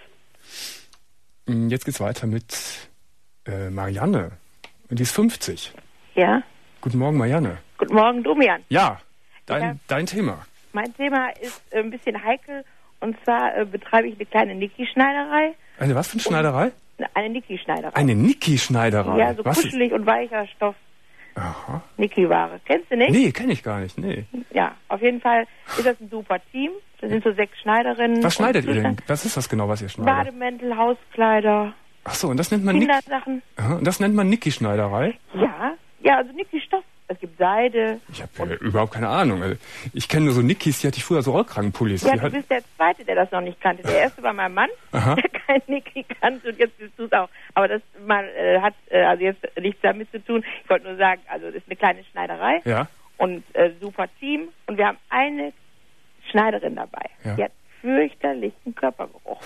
Jetzt geht's weiter mit äh, Marianne. Und die ist fünfzig. Ja. Guten Morgen, Marianne. Guten Morgen, Domian. Ja, dein, ja. dein Thema. Mein Thema ist äh, ein bisschen heikel. Und zwar äh, betreibe ich eine kleine Niki-Schneiderei. Eine was für eine Schneiderei? Eine Niki-Schneiderei. Eine Niki-Schneiderei? Ja, so was kuschelig ist? Und weicher Stoff. Aha. Niki-Ware. Kennst du nicht? Nee, kenne ich gar nicht, nee. Ja, auf jeden Fall ist das ein super Team. Das sind so sechs Schneiderinnen. Was schneidet ihr denn? Was ist das genau, was ihr schneidet? Bademäntel, Hauskleider. Ach so, und das nennt man Kindersachen. Aha, und das nennt man Niki-Schneiderei? Ja, ja, also Niki-Stoff. Es gibt Seide. Ich habe äh, überhaupt keine Ahnung. Ich kenne nur so Nikis, die hatte ich früher so Rollkragenpullis. Ja, die du hat... bist der Zweite, der das noch nicht kannte. Der Erste war mein Mann, Aha. der kein Niki kannte und jetzt bist du es auch. Aber das mal, äh, hat äh, also jetzt nichts damit zu tun. Ich wollte nur sagen, also das ist eine kleine Schneiderei ja. und äh, super Team. Und wir haben eine Schneiderin dabei. Ja. Die hat fürchterlichen Körpergeruch.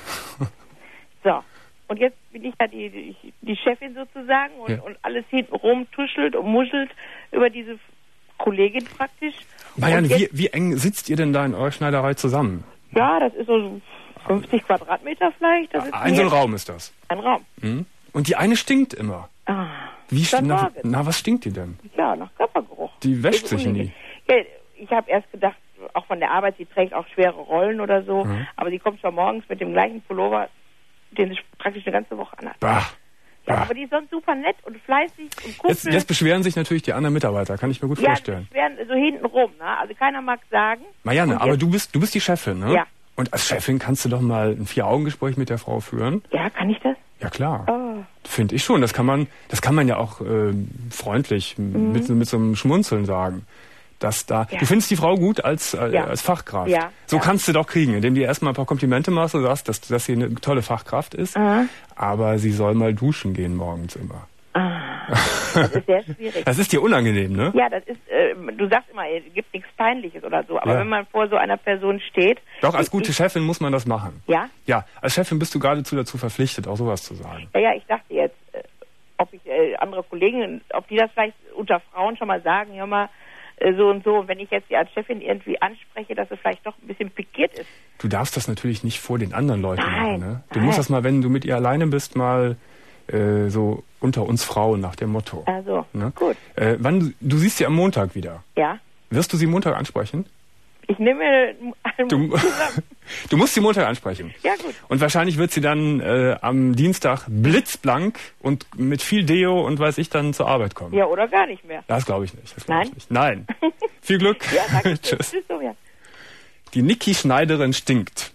So. Und jetzt bin ich da die, die, die Chefin sozusagen und, ja. und alles hintenrum tuschelt und muschelt über diese Kollegin praktisch. Marianne, wie, wie eng sitzt ihr denn da in eurer Schneiderei zusammen? Ja, das ist so fünfzig Quadratmeter vielleicht. Das ah, ein so ein Raum ist das? Ein Raum. Mhm. Und die eine stinkt immer. Ah, wie st na, na, was stinkt die denn? Ja, nach Körpergeruch. Die wäscht sich nie. Ja, ich habe erst gedacht, auch von der Arbeit, sie trägt auch schwere Rollen oder so, mhm. aber sie kommt schon morgens mit dem gleichen Pullover, den sie praktisch eine ganze Woche anhat. Bah. Ja, bah. aber die ist sonst super nett und fleißig und kuschelig. Jetzt, jetzt beschweren sich natürlich die anderen Mitarbeiter, kann ich mir gut ja, vorstellen. Ja, beschweren so hintenrum, ne? Also keiner mag sagen. Marianne, aber du bist, du bist die Chefin, ne? Ja. Und als Chefin kannst du doch mal ein Vier-Augen-Gespräch mit der Frau führen. Ja, kann ich das? Ja, klar. Oh. Finde ich schon. Das kann man, das kann man ja auch äh, freundlich mhm. mit, mit so einem Schmunzeln sagen. Dass da, ja. Du findest die Frau gut als, äh, ja. als Fachkraft. Ja. So ja. kannst du doch kriegen, indem du erstmal ein paar Komplimente machst und sagst, dass, dass sie eine tolle Fachkraft ist. Aha. Aber sie soll mal duschen gehen morgens immer. Ah, das ist sehr schwierig. Das ist dir unangenehm, ne? Ja, das ist, äh, du sagst immer, es gibt nichts Peinliches oder so, aber ja. wenn man vor so einer Person steht... Doch, als ich, gute Chefin muss man das machen. Ja? Ja, als Chefin bist du geradezu dazu verpflichtet, auch sowas zu sagen. Ja, ja, ich dachte jetzt, äh, ob ich äh, andere Kollegen, ob die das vielleicht unter Frauen schon mal sagen, hör mal, äh, so und so, wenn ich jetzt die als Chefin irgendwie anspreche, dass es vielleicht doch ein bisschen pikiert ist. Du darfst das natürlich nicht vor den anderen Leuten nein, machen, ne? Du nein. musst das mal, wenn du mit ihr alleine bist, mal... Äh, so unter uns Frauen nach dem Motto. Also, ne? gut. Äh, wann, du siehst sie am Montag wieder. Ja. Wirst du sie Montag ansprechen? Ich nehme du, du musst sie Montag ansprechen. Ja, gut. Und wahrscheinlich wird sie dann äh, am Dienstag blitzblank und mit viel Deo und weiß ich dann zur Arbeit kommen. Ja, oder gar nicht mehr. Das glaube ich nicht. Das glaub Nein? Ich nicht. Nein. Viel Glück. Ja, danke. Tschüss. Tschüss, so, ja. Die Niki Schneiderin stinkt.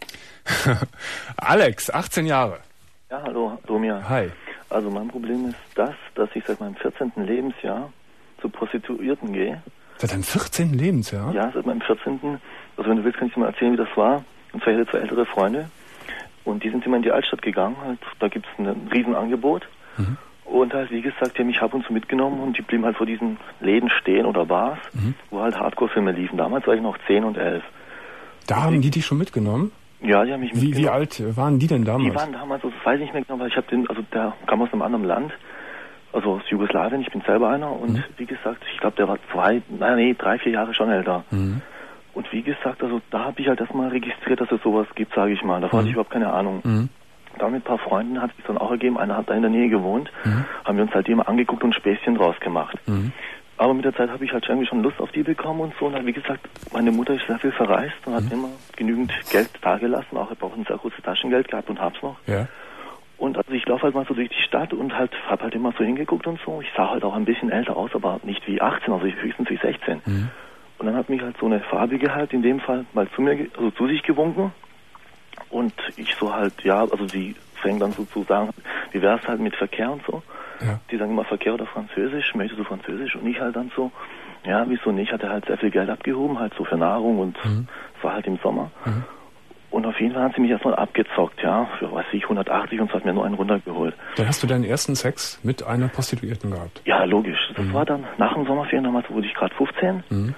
Alex, achtzehn Jahre. Ja, hallo, Domir. Hi. Also mein Problem ist das, dass ich seit meinem vierzehnten Lebensjahr zu Prostituierten gehe. Seit deinem vierzehnten Lebensjahr? Ja, seit meinem vierzehnten Also wenn du willst, kann ich dir mal erzählen, wie das war. Und zwar, ich hatte zwei ältere Freunde und die sind immer in die Altstadt gegangen. Halt, da gibt es ein Riesenangebot. Mhm. Und halt, wie gesagt, die haben mich ab und zu mitgenommen und die blieben halt vor diesen Läden stehen oder Bars, mhm. wo halt Hardcore-Filme liefen. Damals war ich noch zehn und elf. Da und haben die dich schon mitgenommen? Ja, die haben mich mitgenommen. Wie, wie alt waren die denn damals? Die waren damals, also das weiß ich nicht mehr genau, weil ich habe den, also der kam aus einem anderen Land, also aus Jugoslawien, ich bin selber einer und mhm. wie gesagt, ich glaube, der war zwei, nein, nee, drei, vier Jahre schon älter. Mhm. Und wie gesagt, also da habe ich halt erstmal registriert, dass es sowas gibt, sage ich mal. Da mhm. hatte ich überhaupt keine Ahnung. Mhm. Da mit ein paar Freunden hat sich dann auch ergeben, einer hat da in der Nähe gewohnt, mhm. haben wir uns halt immer angeguckt und Späßchen draus gemacht. Mhm. Aber mit der Zeit habe ich halt irgendwie schon Lust auf die bekommen und so. Und halt, wie gesagt, meine Mutter ist sehr viel verreist und hat mhm. immer genügend Geld dagelassen. Auch ich habe auch ein sehr großes Taschengeld gehabt und hab's noch. Ja. Und also ich laufe halt mal so durch die Stadt und halt habe halt immer so hingeguckt und so. Ich sah halt auch ein bisschen älter aus, aber nicht wie achtzehn, also höchstens wie sechzehn. Mhm. Und dann hat mich halt so eine Farbige halt in dem Fall mal zu mir, also zu sich gewunken. Und ich so halt, ja, also sie fängt dann so zu sagen, wie wär's halt mit Verkehr und so. Ja. Die sagen immer Verkehr oder Französisch, möchtest du Französisch? Und ich halt dann so, ja, wieso nicht? Hatte halt sehr viel Geld abgehoben, halt so für Nahrung und es mhm. war halt im Sommer. Mhm. Und auf jeden Fall hat sie mich erstmal abgezockt, ja, für, weiß ich, hundertachtzig und es hat mir nur einen runtergeholt. Dann hast du deinen ersten Sex mit einer Prostituierten gehabt? Ja, logisch. Das mhm. war dann nach den Sommerferien, damals wurde ich gerade fünfzehn. Mhm.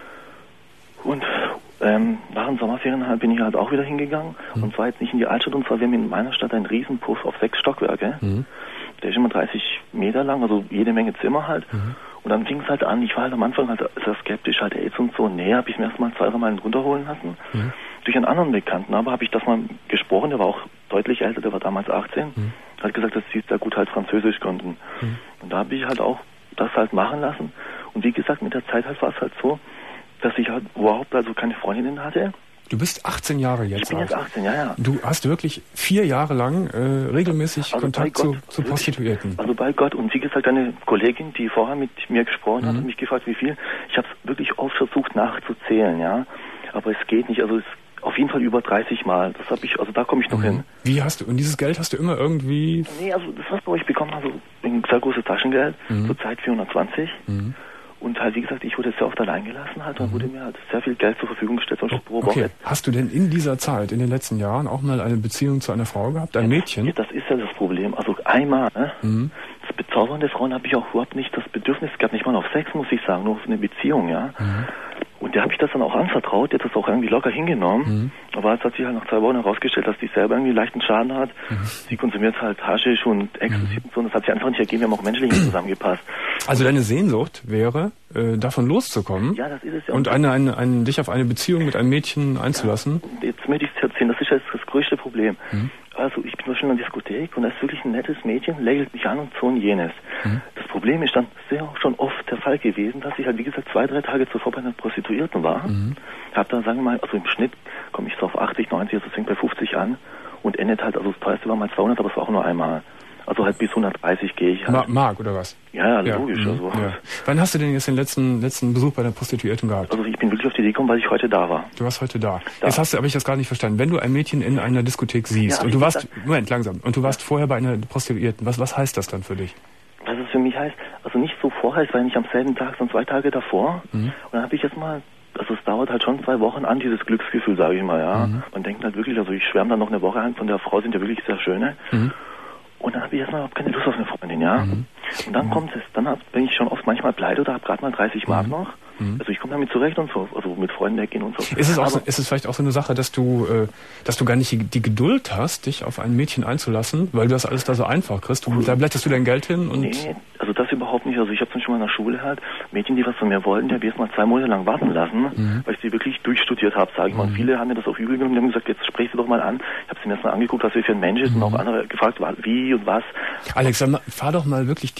Und ähm, nach den Sommerferien halt bin ich halt auch wieder hingegangen. Mhm. Und zwar jetzt nicht in die Altstadt, und zwar wir haben in meiner Stadt einen Riesenpuff auf sechs Stockwerke. Mhm. Der ist immer dreißig Meter lang, also jede Menge Zimmer halt. Mhm. Und dann fing es halt an, ich war halt am Anfang halt sehr skeptisch, halt AIDS und so. Nee, habe ich mir erstmal zwei, drei Mal runterholen lassen. Mhm. Durch einen anderen Bekannten, aber habe ich das mal gesprochen, der war auch deutlich älter, der war damals achtzehn. Mhm. Hat gesagt, dass sie sehr gut halt Französisch konnten. Mhm. Und da habe ich halt auch das halt machen lassen. Und wie gesagt, mit der Zeit halt war es halt so, dass ich halt überhaupt also keine Freundinnen hatte. Du bist achtzehn Jahre jetzt alt. Ich bin jetzt achtzehn, ja, ja. Du hast wirklich vier Jahre lang äh, regelmäßig also Kontakt Gott, zu, zu Prostituierten. Also bei Gott. Und wie gesagt, eine Kollegin, die vorher mit mir gesprochen mhm. hat, hat mich gefragt, wie viel. Ich habe es wirklich oft versucht nachzuzählen, ja. Aber es geht nicht. Also es auf jeden Fall über dreißig Mal. Das habe ich, also da komme ich noch mhm. hin. Wie hast du, und dieses Geld hast du immer irgendwie... Nee, also das hast du, ich bekommen, also ein sehr großes Taschengeld, mhm. zurzeit vierhundertzwanzig. Mhm. Und halt, wie gesagt, ich wurde sehr oft allein gelassen halt, und mhm. wurde mir halt sehr viel Geld zur Verfügung gestellt. Zum oh, okay. Hast du denn in dieser Zeit, in den letzten Jahren, auch mal eine Beziehung zu einer Frau gehabt, ein ja, Mädchen? Das ist ja das Problem. Also einmal, ne? Mhm. Das bezaubernde Frauen habe ich auch überhaupt nicht das Bedürfnis gehabt, nicht mal auf Sex, muss ich sagen, nur auf eine Beziehung, ja. Mhm. Und der habe ich das dann auch anvertraut, der hat das auch irgendwie locker hingenommen. Mhm. Aber es hat sich halt nach zwei Wochen herausgestellt, dass die selber irgendwie leichten Schaden hat. Mhm. Sie konsumiert halt Haschisch und Ecstasy mhm. und so. Und das hat sich einfach nicht ergeben, wir haben auch menschlich nicht zusammengepasst. Also deine Sehnsucht wäre, äh, davon loszukommen, ja, das ist es ja, und eine, eine, eine, dich auf eine Beziehung mit einem Mädchen einzulassen? Ja, jetzt möchte ich es erzählen, das ist jetzt das größte Problem. Mhm. Also ich bin zum Beispiel in der Diskothek und da ist wirklich ein nettes Mädchen, lächelt mich an und so und jenes. Mhm. Das Problem ist dann sehr schon oft der Fall gewesen, dass ich halt wie gesagt zwei, drei Tage zuvor bei einer Prostituierten war. Mhm. Hab dann, sagen wir mal, also im Schnitt komme ich so auf achtzig, neunzig, also es fängt bei fünfzig an und endet halt, also das teuerste war mal zweihundert, aber es war auch nur einmal. Also halt bis hundertdreißig gehe ich halt. Mark oder was? Ja, ja, logisch. Ja. Also. Ja. Wann hast du denn jetzt den letzten letzten Besuch bei der Prostituierten gehabt? Also ich bin wirklich auf die Idee gekommen, weil ich heute da war. Du warst heute da. da. Jetzt hast du, aber ich das gar nicht verstanden. Wenn du ein Mädchen in einer Diskothek siehst ja, und du warst, Moment, langsam, und du warst ja. vorher bei einer Prostituierten, was, was heißt das dann für dich? Was es für mich heißt, also nicht so vorher, es war nicht am selben Tag, sondern zwei Tage davor. Mhm. Und dann habe ich jetzt mal, also es dauert halt schon zwei Wochen an, dieses Glücksgefühl, sage ich mal, ja. Mhm. Man denkt halt wirklich, also ich schwärme dann noch eine Woche an, von der Frau sind ja wirklich sehr schöne. Mhm. Und dann habe ich erstmal überhaupt keine Lust auf eine Freundin, ja. Mhm. Und dann mhm. kommt es, dann hab, bin ich schon oft manchmal pleite oder habe gerade mal dreißig Mark mhm. noch. Mhm. Also ich komme damit zurecht und so, also mit Freunden weggehen und so. Ist es, auch so, ist es vielleicht auch so eine Sache, dass du, äh, dass du gar nicht die, die Geduld hast, dich auf ein Mädchen einzulassen, weil du das alles da so einfach kriegst? Du, da blätterst du dein Geld hin und... Nee, also das überhaupt nicht. Also ich habe zum Beispiel mal in der Schule halt Mädchen, die was von mir wollten, die habe ich erst mal zwei Monate lang warten lassen, mhm. weil ich sie wirklich durchstudiert habe, sage ich mal. Und viele haben mir das auch übel genommen, die haben gesagt, jetzt sprich sie doch mal an. Ich habe sie mir erst mal angeguckt, was sie für ein Mensch ist, mhm. und auch andere gefragt, wie und was. Alex, fahr doch mal wirklich die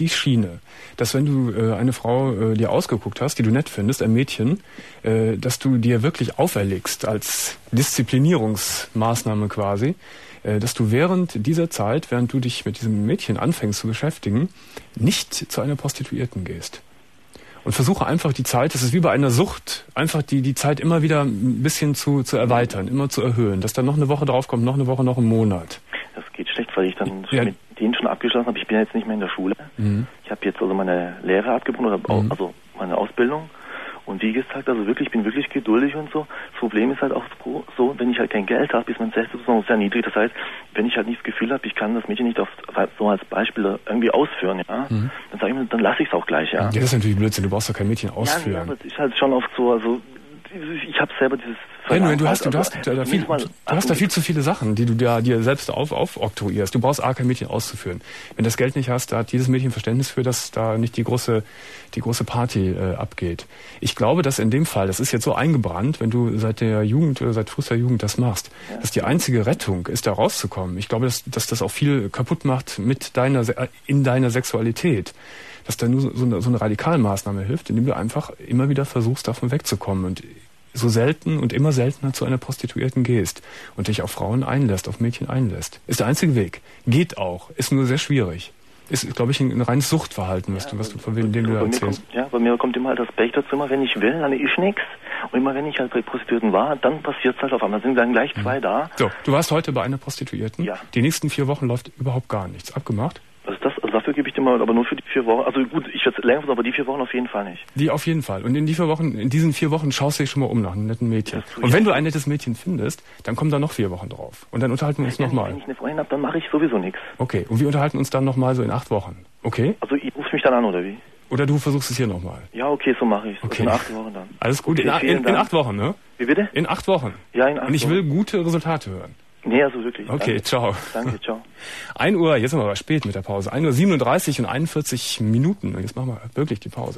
die Schiene, dass wenn du äh, eine Frau äh, dir ausgeguckt hast, die du nett findest, ein Mädchen, äh, dass du dir wirklich auferlegst als Disziplinierungsmaßnahme quasi, äh, dass du während dieser Zeit, während du dich mit diesem Mädchen anfängst zu beschäftigen, nicht zu einer Prostituierten gehst. Und versuche einfach die Zeit, das ist wie bei einer Sucht, einfach die die Zeit immer wieder ein bisschen zu zu erweitern, immer zu erhöhen, dass dann noch eine Woche draufkommt, noch eine Woche, noch ein Monat. Das geht schlecht, weil ich dann ja. mit denen schon abgeschlossen habe. Ich bin jetzt nicht mehr in der Schule. Mhm. Ich habe jetzt also meine Lehre abgebrochen, oder mhm. also meine Ausbildung. Und wie gesagt, also wirklich, ich bin wirklich geduldig und so. Das Problem ist halt auch so, wenn ich halt kein Geld habe, ist mein Selbstbewusstsein sehr niedrig. Das heißt, wenn ich halt nicht das Gefühl habe, ich kann das Mädchen nicht auf, so als Beispiel irgendwie ausführen, ja, mhm. dann sage ich mir, dann lasse ich es auch gleich, ja. Ja, das ist natürlich Blödsinn, du brauchst doch kein Mädchen ausführen. Ja, aber es ist halt schon oft so, also ich habe selber dieses Ja, du, du hast, du hast, also, da, viel, du hast da viel zu viele Sachen, die du da, dir selbst auf, aufoktroyierst. Du brauchst A, kein Mädchen auszuführen. Wenn du das Geld nicht hast, da hat jedes Mädchen Verständnis für, dass da nicht die große, die große Party äh, abgeht. Ich glaube, dass in dem Fall, das ist jetzt so eingebrannt, wenn du seit der Jugend oder seit frühester Jugend das machst, ja. dass die einzige Rettung ist, da rauszukommen. Ich glaube, dass, dass das auch viel kaputt macht mit deiner, in deiner Sexualität. Dass da nur so eine, so eine Radikalmaßnahme hilft, indem du einfach immer wieder versuchst, davon wegzukommen und so selten und immer seltener zu einer Prostituierten gehst und dich auf Frauen einlässt, auf Mädchen einlässt. Ist der einzige Weg. Geht auch. Ist nur sehr schwierig. Ist, glaube ich, ein, ein reines Suchtverhalten, was ja, du, was du, von dem du da erzählst. Kommt, ja, bei mir kommt immer halt das Pech dazu, immer wenn ich will, dann ist nichts. Und immer wenn ich halt bei Prostituierten war, dann passiert es halt auf einmal. Sind dann gleich zwei mhm. da. So, du warst heute bei einer Prostituierten. Ja. Die nächsten vier Wochen läuft überhaupt gar nichts. Abgemacht? Also das, also dafür gebe ich dir mal, aber nur für die vier Wochen. Also gut, ich werde länger, aber die vier Wochen auf jeden Fall nicht. Die auf jeden Fall. Und in die vier Wochen, in diesen vier Wochen schaust du dich schon mal um nach einem netten Mädchen. Und wenn du ein nettes Mädchen findest, dann kommen da noch vier Wochen drauf. Und dann unterhalten wir uns ja, nochmal. Wenn ich eine Freundin habe, dann mache ich sowieso nichts. Okay. Und wir unterhalten uns dann nochmal so in acht Wochen. Okay? Also ihr ruft mich dann an, oder wie? Oder du versuchst es hier nochmal. Ja, okay, so mache ich es. Okay. In acht Wochen dann. Alles gut. Okay, in, in, in acht Wochen, ne? Wie bitte? In acht Wochen. Ja, in acht Wochen. Und ich will gute Resultate hören. Nee, also wirklich. Okay, danke. Ciao. Danke, ciao. ein Uhr, jetzt sind wir aber spät mit der Pause. ein Uhr siebenunddreißig und einundvierzig Minuten. Und jetzt machen wir wirklich die Pause.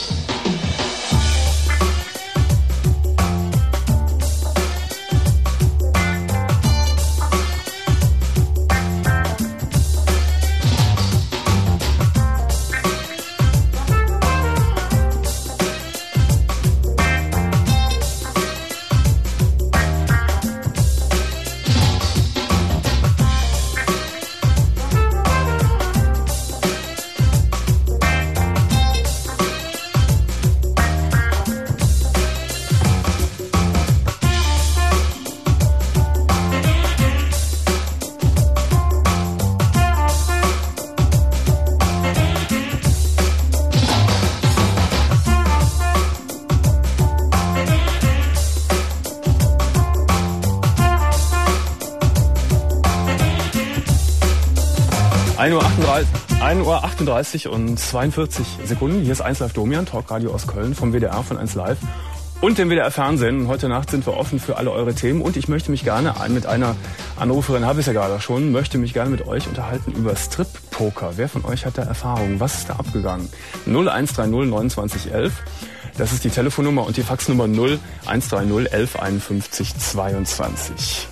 ein Uhr achtunddreißig und zweiundvierzig Sekunden. Hier ist eins Live Domian, Talkradio aus Köln vom W D R von eins Live und dem W D R Fernsehen. Und heute Nacht sind wir offen für alle eure Themen und ich möchte mich gerne mit einer Anruferin, habe ich ja gerade schon, möchte mich gerne mit euch unterhalten über Strip-Poker. Wer von euch hat da Erfahrung? Was ist da abgegangen? null eins drei null neunundzwanzig elf. Das ist die Telefonnummer und die Faxnummer null eins drei null elf einundfünfzig zweiundzwanzig.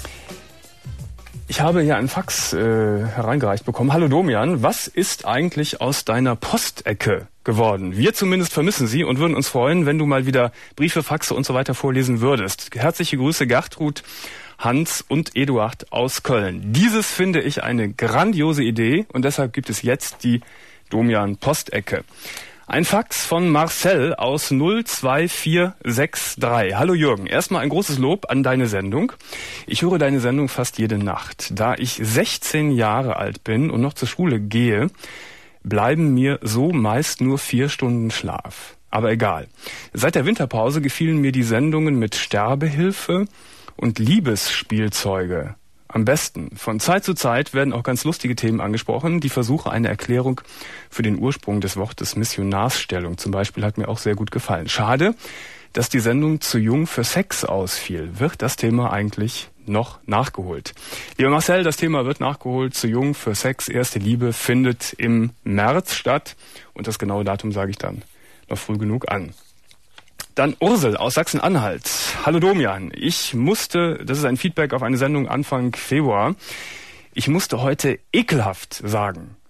Ich habe hier einen Fax äh, hereingereicht bekommen. Hallo Domian, was ist eigentlich aus deiner Postecke geworden? Wir zumindest vermissen sie und würden uns freuen, wenn du mal wieder Briefe, Faxe und so weiter vorlesen würdest. Herzliche Grüße, Gertrud, Hans und Eduard aus Köln. Dieses finde ich eine grandiose Idee und deshalb gibt es jetzt die Domian Postecke. Ein Fax von Marcel aus null zwei vier sechs drei. Hallo Jürgen, erstmal ein großes Lob an deine Sendung. Ich höre deine Sendung fast jede Nacht. Da ich sechzehn Jahre alt bin und noch zur Schule gehe, bleiben mir so meist nur vier Stunden Schlaf. Aber egal. Seit der Winterpause gefielen mir die Sendungen mit Sterbehilfe und Liebesspielzeuge am besten. Von Zeit zu Zeit werden auch ganz lustige Themen angesprochen. Die Versuche, eine Erklärung für den Ursprung des Wortes Missionarsstellung zum Beispiel hat mir auch sehr gut gefallen. Schade, dass die Sendung zu jung für Sex ausfiel. Wird das Thema eigentlich noch nachgeholt? Lieber Marcel, das Thema wird nachgeholt. Zu jung für Sex, erste Liebe findet im März statt. Und das genaue Datum sage ich dann noch früh genug an. Dann Ursel aus Sachsen-Anhalt. Hallo Domian, ich musste, das ist ein Feedback auf eine Sendung Anfang Februar, ich musste heute ekelhaft sagen.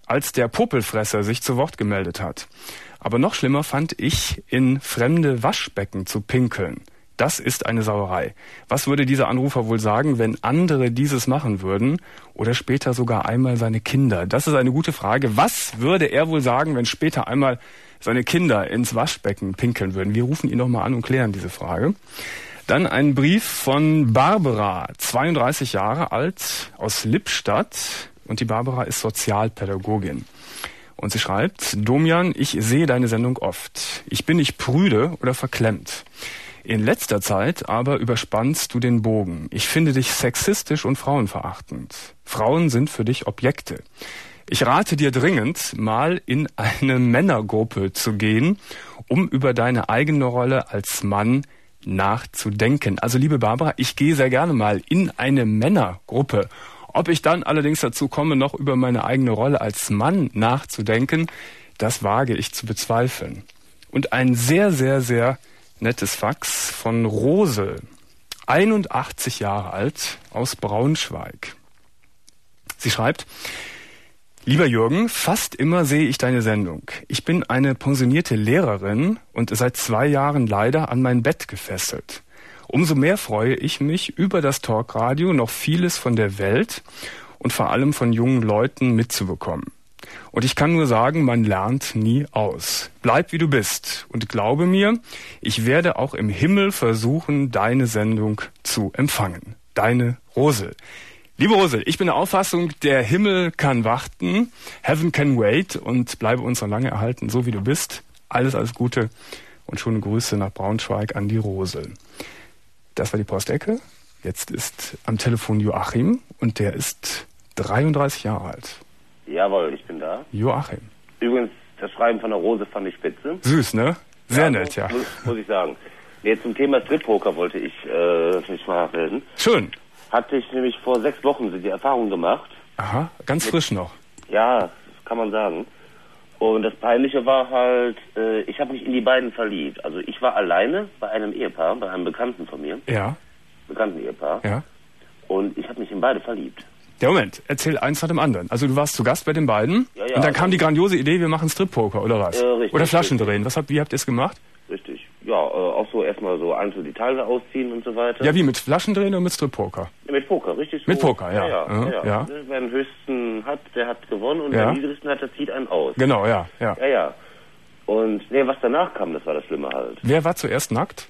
als der Popelfresser sich zu Wort gemeldet hat. Aber noch schlimmer fand ich, in fremde Waschbecken zu pinkeln. Das ist eine Sauerei. Was würde dieser Anrufer wohl sagen, wenn andere dieses machen würden? Oder später sogar einmal seine Kinder? Das ist eine gute Frage. Was würde er wohl sagen, wenn später einmal seine Kinder ins Waschbecken pinkeln würden? Wir rufen ihn noch mal an und klären diese Frage. Dann ein Brief von Barbara, zweiunddreißig Jahre alt, aus Lippstadt. Und die Barbara ist Sozialpädagogin. Und sie schreibt, Domian, ich sehe deine Sendung oft. Ich bin nicht prüde oder verklemmt. In letzter Zeit aber überspannst du den Bogen. Ich finde dich sexistisch und frauenverachtend. Frauen sind für dich Objekte. Ich rate dir dringend, mal in eine Männergruppe zu gehen, um über deine eigene Rolle als Mann nachzudenken. Also liebe Barbara, ich gehe sehr gerne mal in eine Männergruppe. Ob ich dann allerdings dazu komme, noch über meine eigene Rolle als Mann nachzudenken, das wage ich zu bezweifeln. Und ein sehr, sehr, sehr nettes Fax von Rose, einundachtzig Jahre alt, aus Braunschweig. Sie schreibt, lieber Jürgen, fast immer sehe ich deine Sendung. Ich bin eine pensionierte Lehrerin und seit zwei Jahren leider an mein Bett gefesselt. Umso mehr freue ich mich, über das Talkradio noch vieles von der Welt und vor allem von jungen Leuten mitzubekommen. Und ich kann nur sagen, man lernt nie aus. Bleib wie du bist und glaube mir, ich werde auch im Himmel versuchen, deine Sendung zu empfangen. Deine Rosel. Liebe Rosel, ich bin der Auffassung, der Himmel kann warten, Heaven can wait und bleibe uns noch lange erhalten, so wie du bist. Alles, alles Gute und schöne Grüße nach Braunschweig an die Rosel. Das war die Postecke. Jetzt ist am Telefon Joachim und der ist dreiunddreißig Jahre alt. Jawohl, ich bin da. Joachim. Übrigens, das Schreiben von der Rose fand ich spitze. Süß, ne? Sehr ja, nett, ja. Muss, muss ich sagen. Nee, zum Thema Strip-Poker wollte ich äh, mich mal melden. Schön. Hatte ich nämlich vor sechs Wochen die Erfahrung gemacht. Aha, ganz Mit, frisch noch. Ja, kann man sagen. Und das Peinliche war halt, äh, ich habe mich in die beiden verliebt. Also ich war alleine bei einem Ehepaar, bei einem Bekannten von mir. Ja. Bekannten Ehepaar. Ja. Und ich habe mich in beide verliebt. Der Moment, erzähl eins nach dem anderen. Also du warst zu Gast bei den beiden ja, ja, und dann kam die grandiose Idee, wir machen Strip-Poker oder was? Äh, richtig, oder Flaschen richtig. drehen. Was habt, wie habt ihr es gemacht? Richtig. Ja, äh, auch so erstmal so einzelne Details ausziehen und so weiter. Ja, wie, mit Flaschen drehen oder mit Strip-Poker? Ja, mit Poker, richtig so. Mit Poker, ja. Ja, ja. ja, ja, ja. Wer den höchsten hat, der hat gewonnen und ja. wer den niedrigsten hat, der zieht einen aus. Genau, ja, ja. Ja, ja. Und nee, was danach kam, das war das Schlimme halt. Wer war zuerst nackt?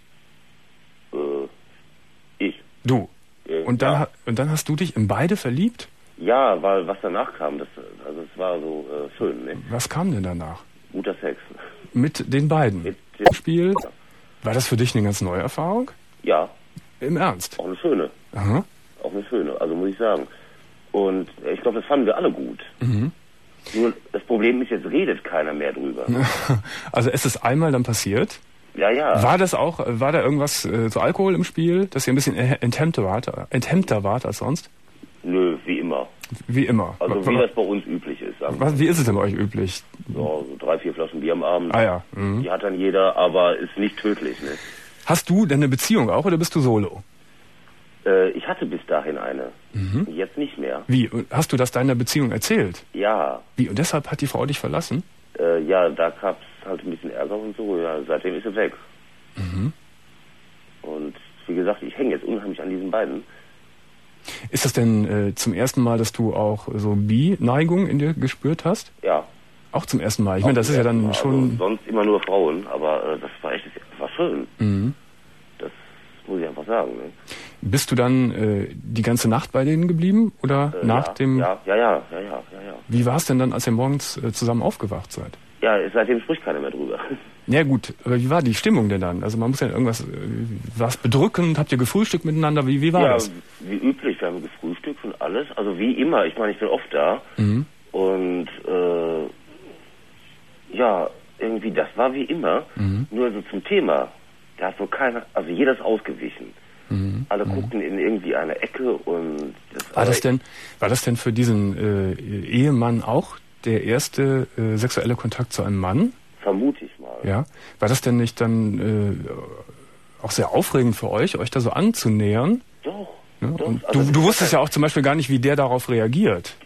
Äh, ich. Du. Äh, und, dann, ja. und dann hast du dich in beide verliebt? Ja, weil was danach kam, das, also es war so äh, schön, ne? Was kam denn danach? Guter Sex. Mit den beiden? Mit dem Spiel? Ja. War das für dich eine ganz neue Erfahrung? Ja. Im Ernst? Auch eine schöne. Aha. Auch eine schöne, also muss ich sagen. Und ich glaube, das fanden wir alle gut. Mhm. Nur das Problem ist, jetzt redet keiner mehr drüber. Also ist es einmal dann passiert? Ja, ja. War das auch, war da irgendwas äh, zu Alkohol im Spiel, dass ihr ein bisschen enthemmter wart, enthemmter wart als sonst? Nö, wie immer. Wie immer? Also wie das bei uns üblich ist. Sagen Was, wie ist es denn bei euch üblich? So, so drei, vier Flaschen Bier am Abend. Ah ja. Mhm. Die hat dann jeder, aber ist nicht tödlich. Ne? Hast du denn eine Beziehung auch oder bist du solo? Äh, ich hatte bis dahin eine. Mhm. Jetzt nicht mehr. Wie? Hast du das deiner Beziehung erzählt? Ja. Wie? Und deshalb hat die Frau dich verlassen? Äh, ja, da gab es halt ein bisschen Ärger und so. Ja, seitdem ist sie weg. Mhm. Und wie gesagt, ich hänge jetzt unheimlich an diesen beiden. Ist das denn äh, zum ersten Mal, dass du auch so Bi-Neigung in dir gespürt hast? Ja. Auch zum ersten Mal? Ich meine, das ist ja dann Mal. schon... Also sonst immer nur Frauen, aber äh, das war echt, das war schön. Mhm. Das muss ich einfach sagen. Ne? Bist du dann äh, die ganze Nacht bei denen geblieben? Oder Äh, nach ja, dem... Ja, ja, ja, ja, ja, ja, ja. Wie war es denn dann, als ihr morgens äh, zusammen aufgewacht seid? Ja, seitdem spricht keiner mehr drüber. Ja gut, aber wie war die Stimmung denn dann? Also man muss ja irgendwas, äh, was bedrückend, habt ihr gefrühstückt miteinander, wie, wie war ja, das? Wie üblich, wir haben gefrühstückt und alles, also wie immer, ich meine, ich bin oft da Mhm. und äh, ja, irgendwie, das war wie immer, Mhm. nur so zum Thema, da hat wohl keiner, also jeder ist ausgewichen. Mhm. Alle Mhm. guckten in irgendwie eine Ecke und... Das War das denn, war das denn für diesen äh, Ehemann auch der erste äh, sexuelle Kontakt zu einem Mann? Vermute ich mal. Ja. War das denn nicht dann äh, auch sehr aufregend für euch, euch da so anzunähern? Doch. Ja? doch. Und Also du, du wusstest ja auch zum Beispiel gar nicht, wie der darauf reagiert.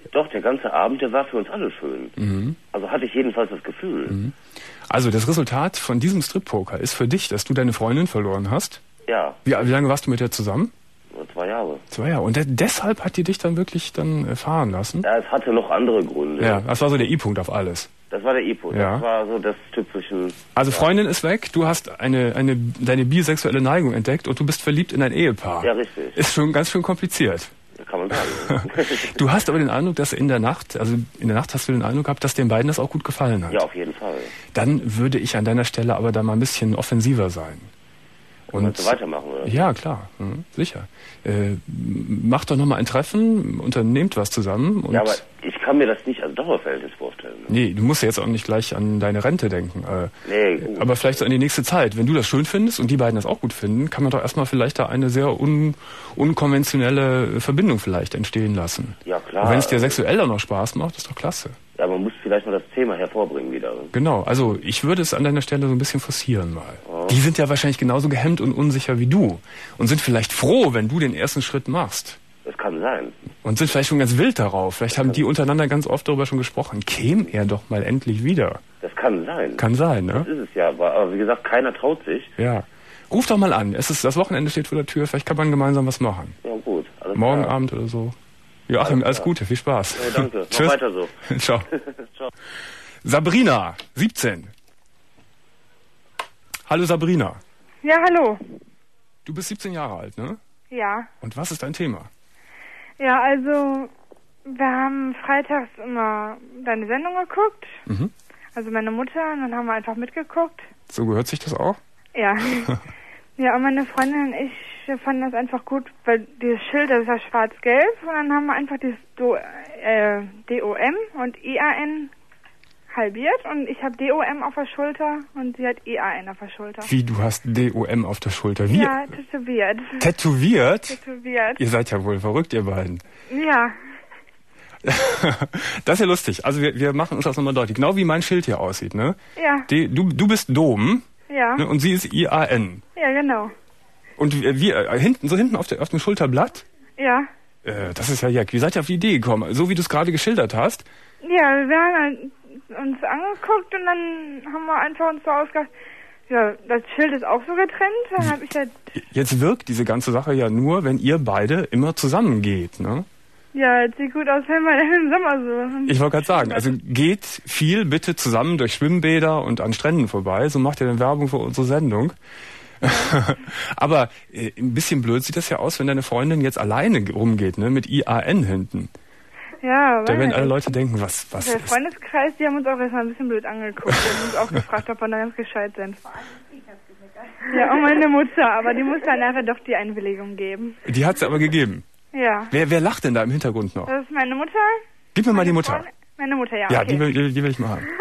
Doch, der ganze Abend, der war für uns alle schön. Mhm. Also hatte ich jedenfalls das Gefühl. Mhm. Also das Resultat von diesem Strip-Poker ist für dich, dass du deine Freundin verloren hast? Ja. Wie, wie lange warst du mit der zusammen? Zwei Jahre. Zwei Jahre. Und de- deshalb hat die dich dann wirklich dann äh, fahren lassen? Ja, es hatte noch andere Gründe. Ja, das war so der I-Punkt auf alles. Das war der I-Punkt. Ja. Das war so das typische... Also ja. Freundin ist weg, du hast eine, eine, deine bisexuelle Neigung entdeckt und du bist verliebt in ein Ehepaar. Ja, richtig. Ist schon ganz schön kompliziert. Ja, kann man sagen. Du hast aber den Eindruck, dass in der Nacht, also in der Nacht hast du den Eindruck gehabt, dass den beiden das auch gut gefallen hat. Ja, auf jeden Fall. Dann würde ich an deiner Stelle aber da mal ein bisschen offensiver sein. Und willst du weitermachen, oder? Ja, klar, hm, sicher. Äh, macht doch nochmal ein Treffen, unternehmt was zusammen. Und ja, aber ich kann mir das nicht als Dauerverhältnis vorstellen. Ne? Nee, du musst ja jetzt auch nicht gleich an deine Rente denken. Äh, nee, gut. Aber vielleicht so an die nächste Zeit. Wenn du das schön findest und die beiden das auch gut finden, kann man doch erstmal vielleicht da eine sehr un unkonventionelle Verbindung vielleicht entstehen lassen. Ja, klar. Und wenn es dir sexuell auch noch Spaß macht, ist doch klasse. Ja, man muss vielleicht mal das Thema hervorbringen wieder. Genau, also ich würde es an deiner Stelle so ein bisschen forcieren mal. Oh. Die sind ja wahrscheinlich genauso gehemmt und unsicher wie du und sind vielleicht froh, wenn du den ersten Schritt machst. Das kann sein. Und sind vielleicht schon ganz wild darauf. Vielleicht haben die untereinander ganz oft darüber schon gesprochen. Käme er doch mal endlich wieder. Das kann sein. Kann sein, ne? Das ist es ja, aber, aber wie gesagt, keiner traut sich. Ja. Ruf doch mal an. Es ist, das Wochenende steht vor der Tür. Vielleicht kann man gemeinsam was machen. Ja, gut. Alles Morgen klar. Abend oder so. Joachim, alles, alles Gute. Viel Spaß. Ja, danke. Tschüss. Mach weiter so. Ciao. Ciao. Sabrina, siebzehn. Hallo Sabrina. Ja, hallo. Du bist siebzehn Jahre alt, ne? Ja. Und was ist dein Thema? Ja, also wir haben freitags immer deine Sendung geguckt. Mhm. Also meine Mutter, und dann haben wir einfach mitgeguckt. So gehört sich das auch? Ja. Ja, und meine Freundin und ich, wir fanden das einfach gut, weil dieses Schild, das ist ja schwarz-gelb. Und dann haben wir einfach dieses Do, äh, D O M und I A N halbiert. Und ich habe D O M auf der Schulter und sie hat I A N auf der Schulter. Wie, du hast D O M auf der Schulter? Wie? Ja, tätowiert. Tätowiert? Tätowiert. Ihr seid ja wohl verrückt, ihr beiden. Ja. Das ist ja lustig. Also wir, wir machen uns das nochmal deutlich. Genau wie mein Schild hier aussieht, ne? Ja. Die, du, du bist Dom. Ja. Ne? Und sie ist I A N. Ja, genau. Und wir, wir äh, hinten, so hinten auf, der, auf dem Schulterblatt? Ja. Äh, das ist ja Jack. Wie seid ihr auf die Idee gekommen? So wie du es gerade geschildert hast? Ja, wir haben uns angeguckt und dann haben wir einfach uns so ausgedacht, ja, das Schild ist auch so getrennt. Dann habe ich halt... Jetzt wirkt diese ganze Sache ja nur, wenn ihr beide immer zusammen geht, ne? Ja, das sieht gut aus, wenn wir dann im Sommer so... Ich wollte gerade sagen, also geht viel bitte zusammen durch Schwimmbäder und an Stränden vorbei. So macht ihr dann Werbung für unsere Sendung. Aber äh, ein bisschen blöd sieht das ja aus, wenn deine Freundin jetzt alleine rumgeht, ne, mit I A N hinten. Ja, Da werden alle weil Leute denken, was, was der ist... Freundeskreis, die haben uns auch erstmal ein bisschen blöd angeguckt. Die haben uns auch gefragt, ob wir da ganz gescheit sind. Ja, und meine Mutter, aber die muss dann nachher doch die Einwilligung geben. Die hat sie aber gegeben. Ja. Wer, wer lacht denn da im Hintergrund noch? Das ist meine Mutter. Gib mir mal die Mutter. Freundin- Meine Mutter, ja. Ja, okay. die, will, die, die will ich mal haben.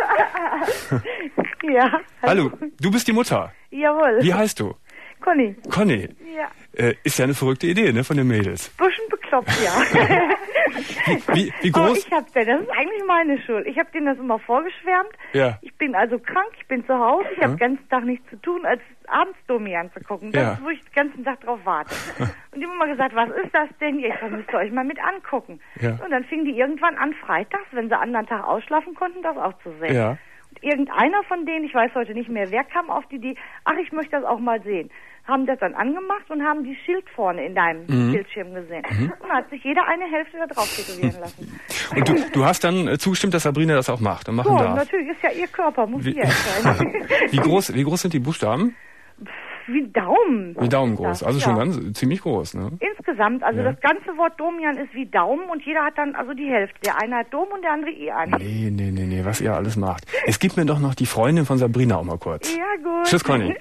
Ja. Hallo, du bist die Mutter. Jawohl. Wie heißt du? Conny. Conny. Ja. Äh, ist ja eine verrückte Idee, ne, von den Mädels. Bisschen bekloppt, ja. Wie, wie Aber groß? ich hab's ja, das ist eigentlich meine Schuld. Ich habe denen das immer vorgeschwärmt. Ja. Ich bin also krank, ich bin zu Hause, ich habe Hm? den ganzen Tag nichts zu tun, als abends Domi anzugucken. Das Ja. ist, wo ich den ganzen Tag drauf warte. Und die haben immer gesagt, was ist das denn? Ich sag, müsst ihr euch mal mit angucken. Ja. Und dann fingen die irgendwann an, freitags, wenn sie einen anderen Tag ausschlafen konnten, das auch zu sehen. Ja. Und irgendeiner von denen, ich weiß heute nicht mehr, wer kam auf die Idee, ach, ich möchte das auch mal sehen. Haben das dann angemacht und haben die Schild vorne in deinem Mhm. Bildschirm gesehen. Mhm. Und dann hat sich jeder eine Hälfte da drauf tätowieren lassen. Und du, du hast dann äh, zugestimmt, dass Sabrina das auch macht und machen So, darf. natürlich ist ja ihr Körper, muss Wie, sie entscheiden. wie, groß, wie groß sind die Buchstaben? Wie Daumen. Wie Daumen groß. Also Ja. schon ganz ziemlich groß, ne? Insgesamt, also Ja. das ganze Wort Domian ist wie Daumen und jeder hat dann also die Hälfte. Der eine hat Dom und der andere I an. Nee, nee, nee, nee, was ihr alles macht. Es gibt mir doch noch die Freundin von Sabrina auch mal kurz. Ja, gut. Tschüss, Conny.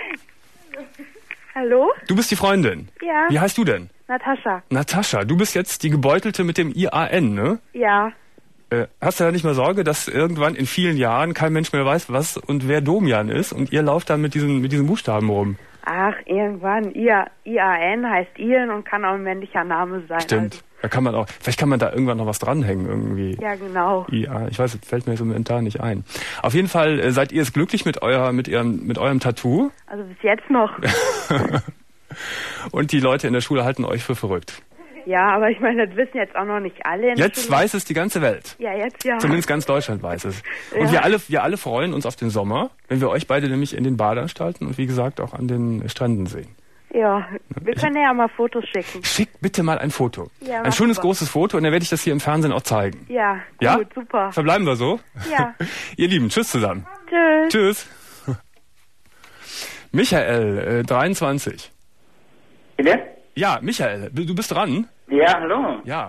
Hallo? Du bist die Freundin. Ja. Wie heißt du denn? Natascha. Natascha, du bist jetzt die Gebeutelte mit dem I A N, ne? Ja. Äh, hast du da nicht mal Sorge, dass irgendwann in vielen Jahren kein Mensch mehr weiß, was und wer Domian ist und ihr lauft dann mit diesen, mit diesen Buchstaben rum? Ach, irgendwann. I A N heißt Ian und kann auch ein männlicher Name sein. Stimmt. Da kann man auch, vielleicht kann man da irgendwann noch was dranhängen irgendwie. Also, ja, genau. Ja, ich weiß, fällt mir jetzt momentan nicht ein. Auf jeden Fall äh, seid ihr jetzt glücklich mit euer, mit ihrem, mit eurem Tattoo? Also bis jetzt noch. Und die Leute in der Schule halten euch für verrückt. Ja, aber ich meine, das wissen jetzt auch noch nicht alle. Jetzt weiß es die ganze Welt. Ja, jetzt ja. Zumindest ganz Deutschland weiß es. Und Ja. wir alle, wir alle freuen uns auf den Sommer, wenn wir euch beide nämlich in den Badeanstalten und wie gesagt auch an den Stränden sehen. Ja, wir können ja mal Fotos schicken. Schickt bitte mal ein Foto. Ja, ein schönes, super. großes Foto und dann werde ich das hier im Fernsehen auch zeigen. Ja, Ja? gut, super. Verbleiben wir so? Ja. Ihr Lieben, tschüss zusammen. Tschüss. Tschüss. Michael, äh, dreiundzwanzig. Bitte? Ja, Michael, du du bist dran? Ja, hallo. Ja.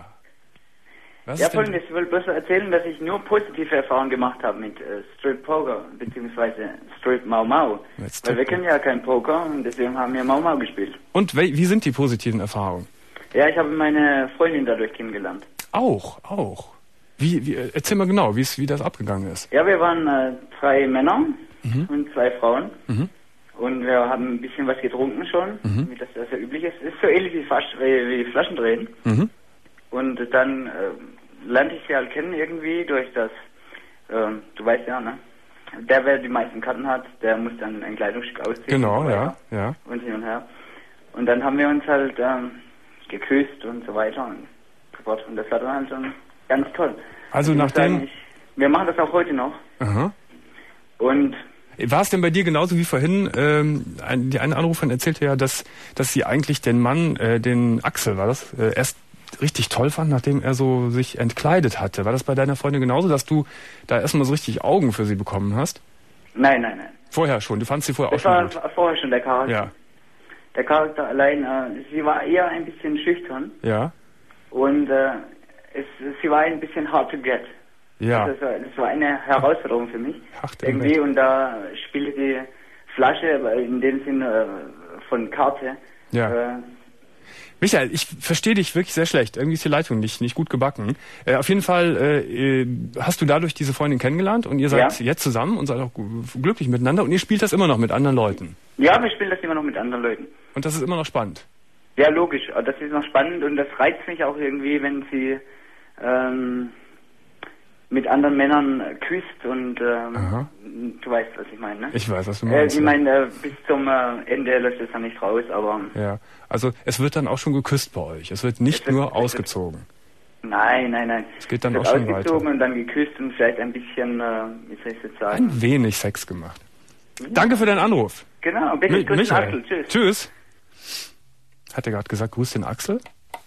Was ja, ist denn- folgendes, ich wollte bloß erzählen, dass ich nur positive Erfahrungen gemacht habe mit äh, Strip Poker, beziehungsweise Strip Mau Mau. Jetzt Weil wir Strip- kennen ja kein Poker und deswegen haben wir Mau Mau gespielt. Und we- wie sind die positiven Erfahrungen? Ja, ich habe meine Freundin dadurch kennengelernt. Auch, auch. Wie, wie, äh, erzähl mal genau, wie's, wie das abgegangen ist. Ja, wir waren äh, drei Männer Mhm. und zwei Frauen. Mhm. Und wir haben ein bisschen was getrunken schon, Mhm. wie das ja so üblich ist. Ist so ähnlich wie, Fasch wie, wie Flaschendrehen. Mhm. Und dann äh, lernte ich sie halt kennen irgendwie durch das, ähm, du weißt ja, ne? Der, wer die meisten Karten hat, der muss dann ein Kleidungsstück ausziehen. Genau, und so ja, weiter. ja. Und hin und her. Und dann haben wir uns halt ähm, geküsst und so weiter und so fort. Und das war dann halt schon ganz toll. Also Ich muss nachdem- sagen, ich, wir machen das auch heute noch. Aha. Und War es denn bei dir genauso wie vorhin? Ähm, ein, die eine Anruferin erzählte ja, dass, dass sie eigentlich den Mann, äh, den Axel, war das, äh, erst richtig toll fand, nachdem er so sich entkleidet hatte. War das bei deiner Freundin genauso, dass du da erstmal so richtig Augen für sie bekommen hast? nein, nein, nein. Vorher schon, du fandst sie vorher auch Das schon war gut. f- vorher schon der Charakter. Ja, Der Charakter allein, äh, sie war eher ein bisschen schüchtern ja, und äh, es, sie war ein bisschen hard to get. ja. Das, war, das war eine Herausforderung für mich. Ach, der Irgendwie, Mensch. und da spielte die Flasche, aber in dem Sinn äh, von Karte. Ja. Äh, Michael, ich verstehe dich wirklich sehr schlecht. Irgendwie ist die Leitung nicht, nicht gut gebacken. Äh, auf jeden Fall äh, äh, hast du dadurch diese Freundin kennengelernt und ihr seid Ja. jetzt zusammen und seid auch gu- glücklich miteinander und ihr spielt das immer noch mit anderen Leuten. ja, wir spielen das immer noch mit anderen Leuten. Und das ist immer noch spannend. Ja, logisch. Aber das ist noch spannend und das reizt mich auch irgendwie, wenn sie ähm, mit anderen Männern küsst und ähm, du weißt, was ich meine, ne? Ich weiß, was du Äh, meinst. ich ja. meine, äh, bis zum äh, Ende läuft es dann nicht raus, aber Ja, also es wird dann auch schon geküsst bei euch. Es wird nicht nur ausgezogen. nein, nein, nein. Es geht dann wird auch schon ausgezogen weiter. und dann geküsst und vielleicht ein bisschen, äh, wie soll ich jetzt sagen? Ein wenig Sex gemacht. Danke für deinen Anruf. Genau, bitte, Mi- grüß den Michael. Axel, tschüss. Tschüss. Hat er gerade gesagt, grüß den Axel?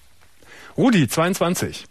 Rudi, zweiundzwanzig.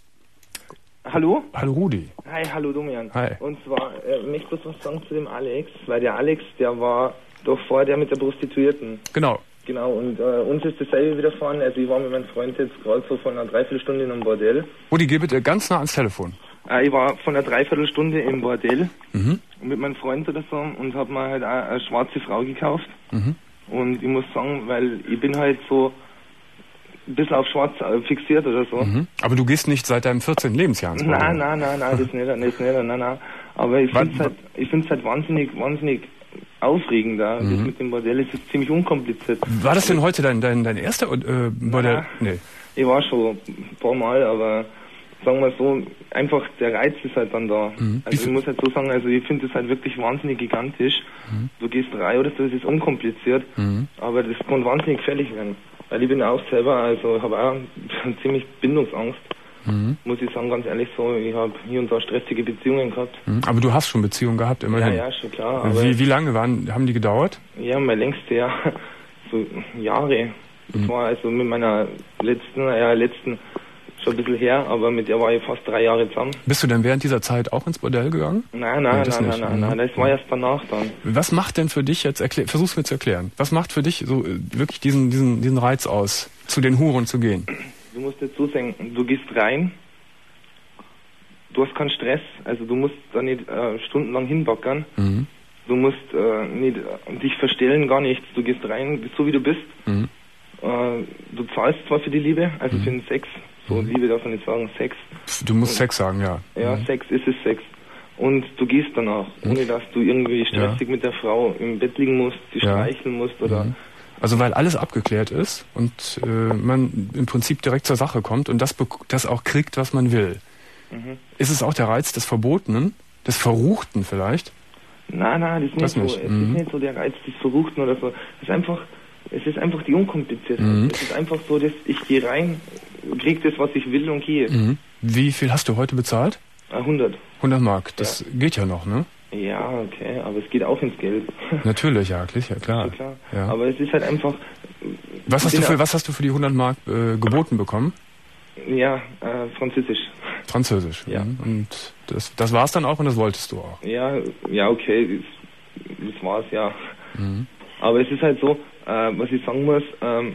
Hallo? Hallo Rudi. Hi, hallo Domian. Hi. Und zwar, äh, möchte ich bloß was sagen zu dem Alex, weil der Alex, der war doch vorher der mit der Prostituierten. Genau. Genau, und äh, uns ist dasselbe widerfahren. Also ich war mit meinem Freund jetzt gerade so von einer Dreiviertelstunde in einem Bordell. Rudi, geh bitte ganz nah ans Telefon. Äh, ich war von einer Dreiviertelstunde im Bordell Mhm. mit meinem Freund oder so und habe mir halt auch eine schwarze Frau gekauft. Mhm. Und ich muss sagen, weil ich bin halt so ein bisschen auf schwarz äh, fixiert oder so. Mhm. Aber du gehst nicht seit deinem vierzehnten Lebensjahr ins Bordell. Nein, nein, nein, nein, das nicht, das nicht, nein, nein. Aber ich Was- finde es halt, ich find's halt wahnsinnig, wahnsinnig aufregend da. Mhm. Das mit dem Bordell ist jetzt ziemlich unkompliziert. War das denn heute dein, dein, dein erster äh, Bordell? Nee. Ich war schon ein paar Mal, aber sagen wir so, einfach der Reiz ist halt dann da. Mhm. Also ich muss halt so sagen, also ich finde das halt wirklich wahnsinnig gigantisch. Mhm. Du gehst rein oder so, das ist unkompliziert, Mhm. aber das kann wahnsinnig gefährlich werden. Weil ich bin auch selber, also ich habe auch ziemlich Bindungsangst. Mhm. Muss ich sagen, ganz ehrlich so, ich habe hier und da stressige Beziehungen gehabt. Mhm. Aber du hast schon Beziehungen gehabt, immerhin. Ja, ja, schon klar. Aber Wie, wie lange waren, haben die gedauert? ja, mein längste Jahr, so Jahre. Das Mhm. war also mit meiner letzten, ja, letzten schon ein bisschen her, aber mit der war ich fast drei Jahre zusammen. Bist du denn während dieser Zeit auch ins Bordell gegangen? Nein, nein, Nee, das nein, nicht. nein, nein, Mhm. nein, das war erst danach dann. Was macht denn für dich jetzt, erklär, versuch's mir zu erklären, was macht für dich so äh, wirklich diesen, diesen, diesen Reiz aus, zu den Huren zu gehen? Du musst jetzt so sagen, du gehst rein, du hast keinen Stress, also du musst da nicht äh, stundenlang hinbackern, Mhm. du musst äh, nicht äh, dich verstellen, gar nichts, du gehst rein, so wie du bist. Mhm. Äh, du zahlst zwar für die Liebe, also für den Sex, so Liebe darf man nicht sagen, Sex. Du musst Sex sagen, ja. Ja, Mhm. Sex ist es Sex. Und du gehst danach, ohne dass du irgendwie stressig mit der Frau im Bett liegen musst, sie Ja. streicheln musst oder... Mhm. Also weil alles abgeklärt ist und äh, man im Prinzip direkt zur Sache kommt und das, bek- das auch kriegt, was man will. Mhm. Ist es auch der Reiz des Verbotenen, des Verruchten vielleicht? Nein, nein, das ist nicht Das so. nicht. Es Mhm. ist nicht so der Reiz des Verruchten oder so. Es ist einfach, es ist einfach die Unkompliziertheit. Mhm. Es ist einfach so, dass ich gehe rein, krieg das, was ich will und gehe. Mhm. Wie viel hast du heute bezahlt? hundert. hundert Mark, das ja. geht ja noch, ne? Ja, okay, aber es geht auch ins Geld. Natürlich, ja, klar. klar. Ja, klar. Ja. Aber es ist halt einfach... Was hast, du für, was hast du für die hundert Mark äh, geboten bekommen? Ja, äh, Französisch. Französisch, ja. Mhm. Und das, das war's dann auch und das wolltest du auch? Ja, ja, okay, das, das war's, ja. Mhm. Aber es ist halt so, äh, was ich sagen muss, ähm,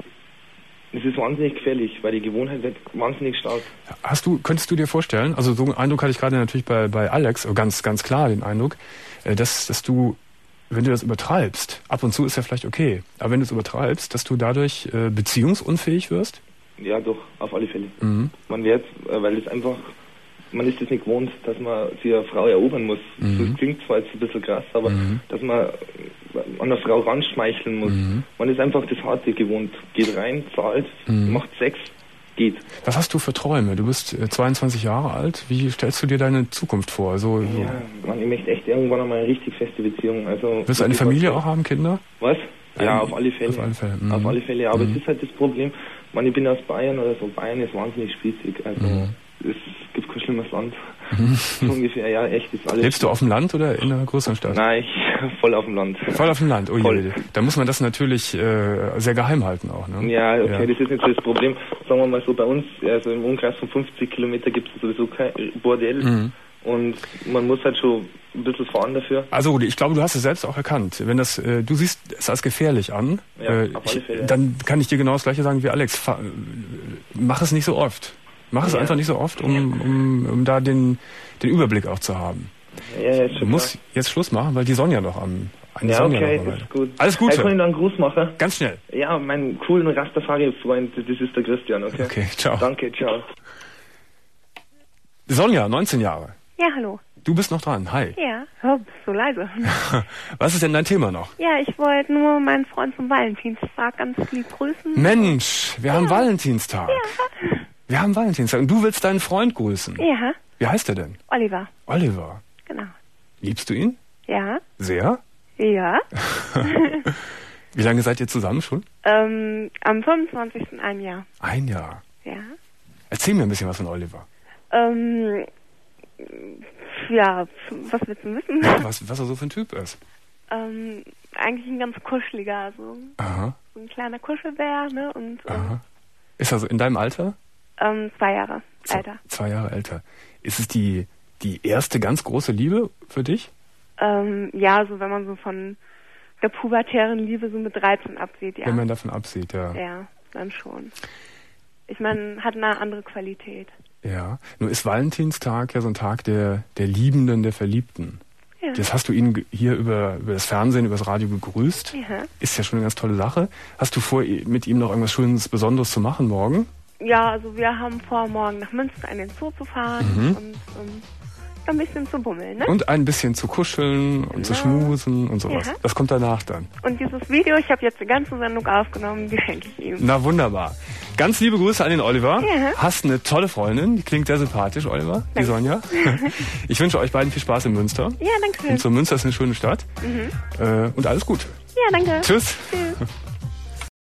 es ist wahnsinnig gefährlich, weil die Gewohnheit wird wahnsinnig stark. Hast du, könntest du dir vorstellen, also so einen Eindruck hatte ich gerade natürlich bei, bei Alex, ganz, ganz klar den Eindruck, dass, dass du, wenn du das übertreibst, ab und zu ist ja vielleicht okay, aber wenn du es übertreibst, dass du dadurch äh, beziehungsunfähig wirst? Ja, doch, auf alle Fälle. Mhm. Man wird, äh, weil es einfach, man ist es nicht gewohnt, dass man sich eine Frau erobern muss. Mhm. Das klingt zwar jetzt ein bisschen krass, aber mhm. dass man an eine Frau ranschmeicheln muss. Mhm. Man ist einfach das Harte gewohnt. Geht rein, zahlt, mhm. macht Sex, geht. Was hast du für Träume? Du bist zweiundzwanzig Jahre alt. Wie stellst du dir deine Zukunft vor? Also, so ja, man, ich möchte echt irgendwann einmal eine richtig feste Beziehung. Also, willst du eine Familie auch haben, Kinder? Was? Ja, ähm, auf alle Fälle. Auf alle Fälle. Mhm. Auf alle Fälle. Aber mhm. es ist halt das Problem, man, ich bin aus Bayern oder so. Bayern ist wahnsinnig spießig. Also mhm. es gibt kein schlimmes Land. So ungefähr, ja, echt. Ist alles. Lebst du auf dem Land oder in einer größeren Stadt? Nein, ich, voll auf dem Land. Voll auf dem Land, oh voll. je. Da muss man das natürlich äh, sehr geheim halten auch, ne? Ja, okay, ja. das ist nicht so das Problem. Sagen wir mal so, bei uns, also im Umkreis von fünfzig Kilometer gibt es sowieso kein Bordell. Mhm. Und man muss halt schon ein bisschen fahren dafür. Also Rudi, ich glaube, du hast es selbst auch erkannt. Wenn das, äh, du siehst es als gefährlich an, ja, äh, auf alle Fälle, ich, dann kann ich dir genau das Gleiche sagen wie Alex. Fa mach es nicht so oft. Mach es ja. einfach nicht so oft, um, um, um da den, den Überblick auch zu haben. Ja, ja, ist schon du musst klar. jetzt Schluss machen, weil die Sonja noch am... Ja, Sonja okay, noch ist gut. Alles Gute. Ich kann Ihnen einen Gruß machen. Ganz schnell. Ja, mein coolen Rastafari-Freund, das ist der Christian, okay? Okay, ciao. Danke, ciao. Sonja, neunzehn Jahre. Ja, hallo. Du bist noch dran, hi. Ja, oh, bist so leise. Was ist denn dein Thema noch? Ja, ich wollte nur meinen Freund zum Valentinstag ganz lieb grüßen. Mensch, wir ja. haben Valentinstag. Ja. Wir haben Valentinstag und du willst deinen Freund grüßen. Ja. Wie heißt er denn? Oliver. Oliver. Genau. Liebst du ihn? Ja. Sehr? Ja. Wie lange seid ihr zusammen schon? Ähm, am fünfundzwanzigsten ein Jahr. Ein Jahr? Ja. Erzähl mir ein bisschen was von Oliver. Ähm, ja, was willst du wissen? Was, was er so für ein Typ ist? Ähm, eigentlich ein ganz kuscheliger, so. Aha. So ein kleiner Kuschelbär, ne? Und, Aha. Ist er so in deinem Alter? Ähm, zwei Jahre älter. Zwei Jahre älter. Ist es die, die erste ganz große Liebe für dich? Ähm, ja, so wenn man so von der pubertären Liebe so mit dreizehn absieht, ja. Wenn man davon absieht, ja. Ja, dann schon. Ich meine, hat eine andere Qualität. Ja, nur ist Valentinstag ja so ein Tag der, der Liebenden, der Verliebten. Ja. Das hast du ihn hier über, über das Fernsehen, über das Radio begrüßt. Ja. Ist ja schon eine ganz tolle Sache. Hast du vor, mit ihm noch irgendwas Schönes, Besonderes zu machen morgen? Ja, also wir haben vor, morgen nach Münster in den Zoo zu fahren mhm. und um, ein bisschen zu bummeln, ne? Und ein bisschen zu kuscheln und genau. zu schmusen und sowas. Ja. Das kommt danach dann. Und dieses Video, ich habe jetzt die ganze Sendung aufgenommen, die schenke ich ihm. Na wunderbar. Ganz liebe Grüße an den Oliver. Ja. Hast eine tolle Freundin, die klingt sehr sympathisch, Oliver, die danke. Sonja. Ich wünsche euch beiden viel Spaß in Münster. Ja, danke schön. Und so Münster ist eine schöne Stadt. Mhm. Äh, und alles Gute. Ja, danke. Tschüss. Tschüss.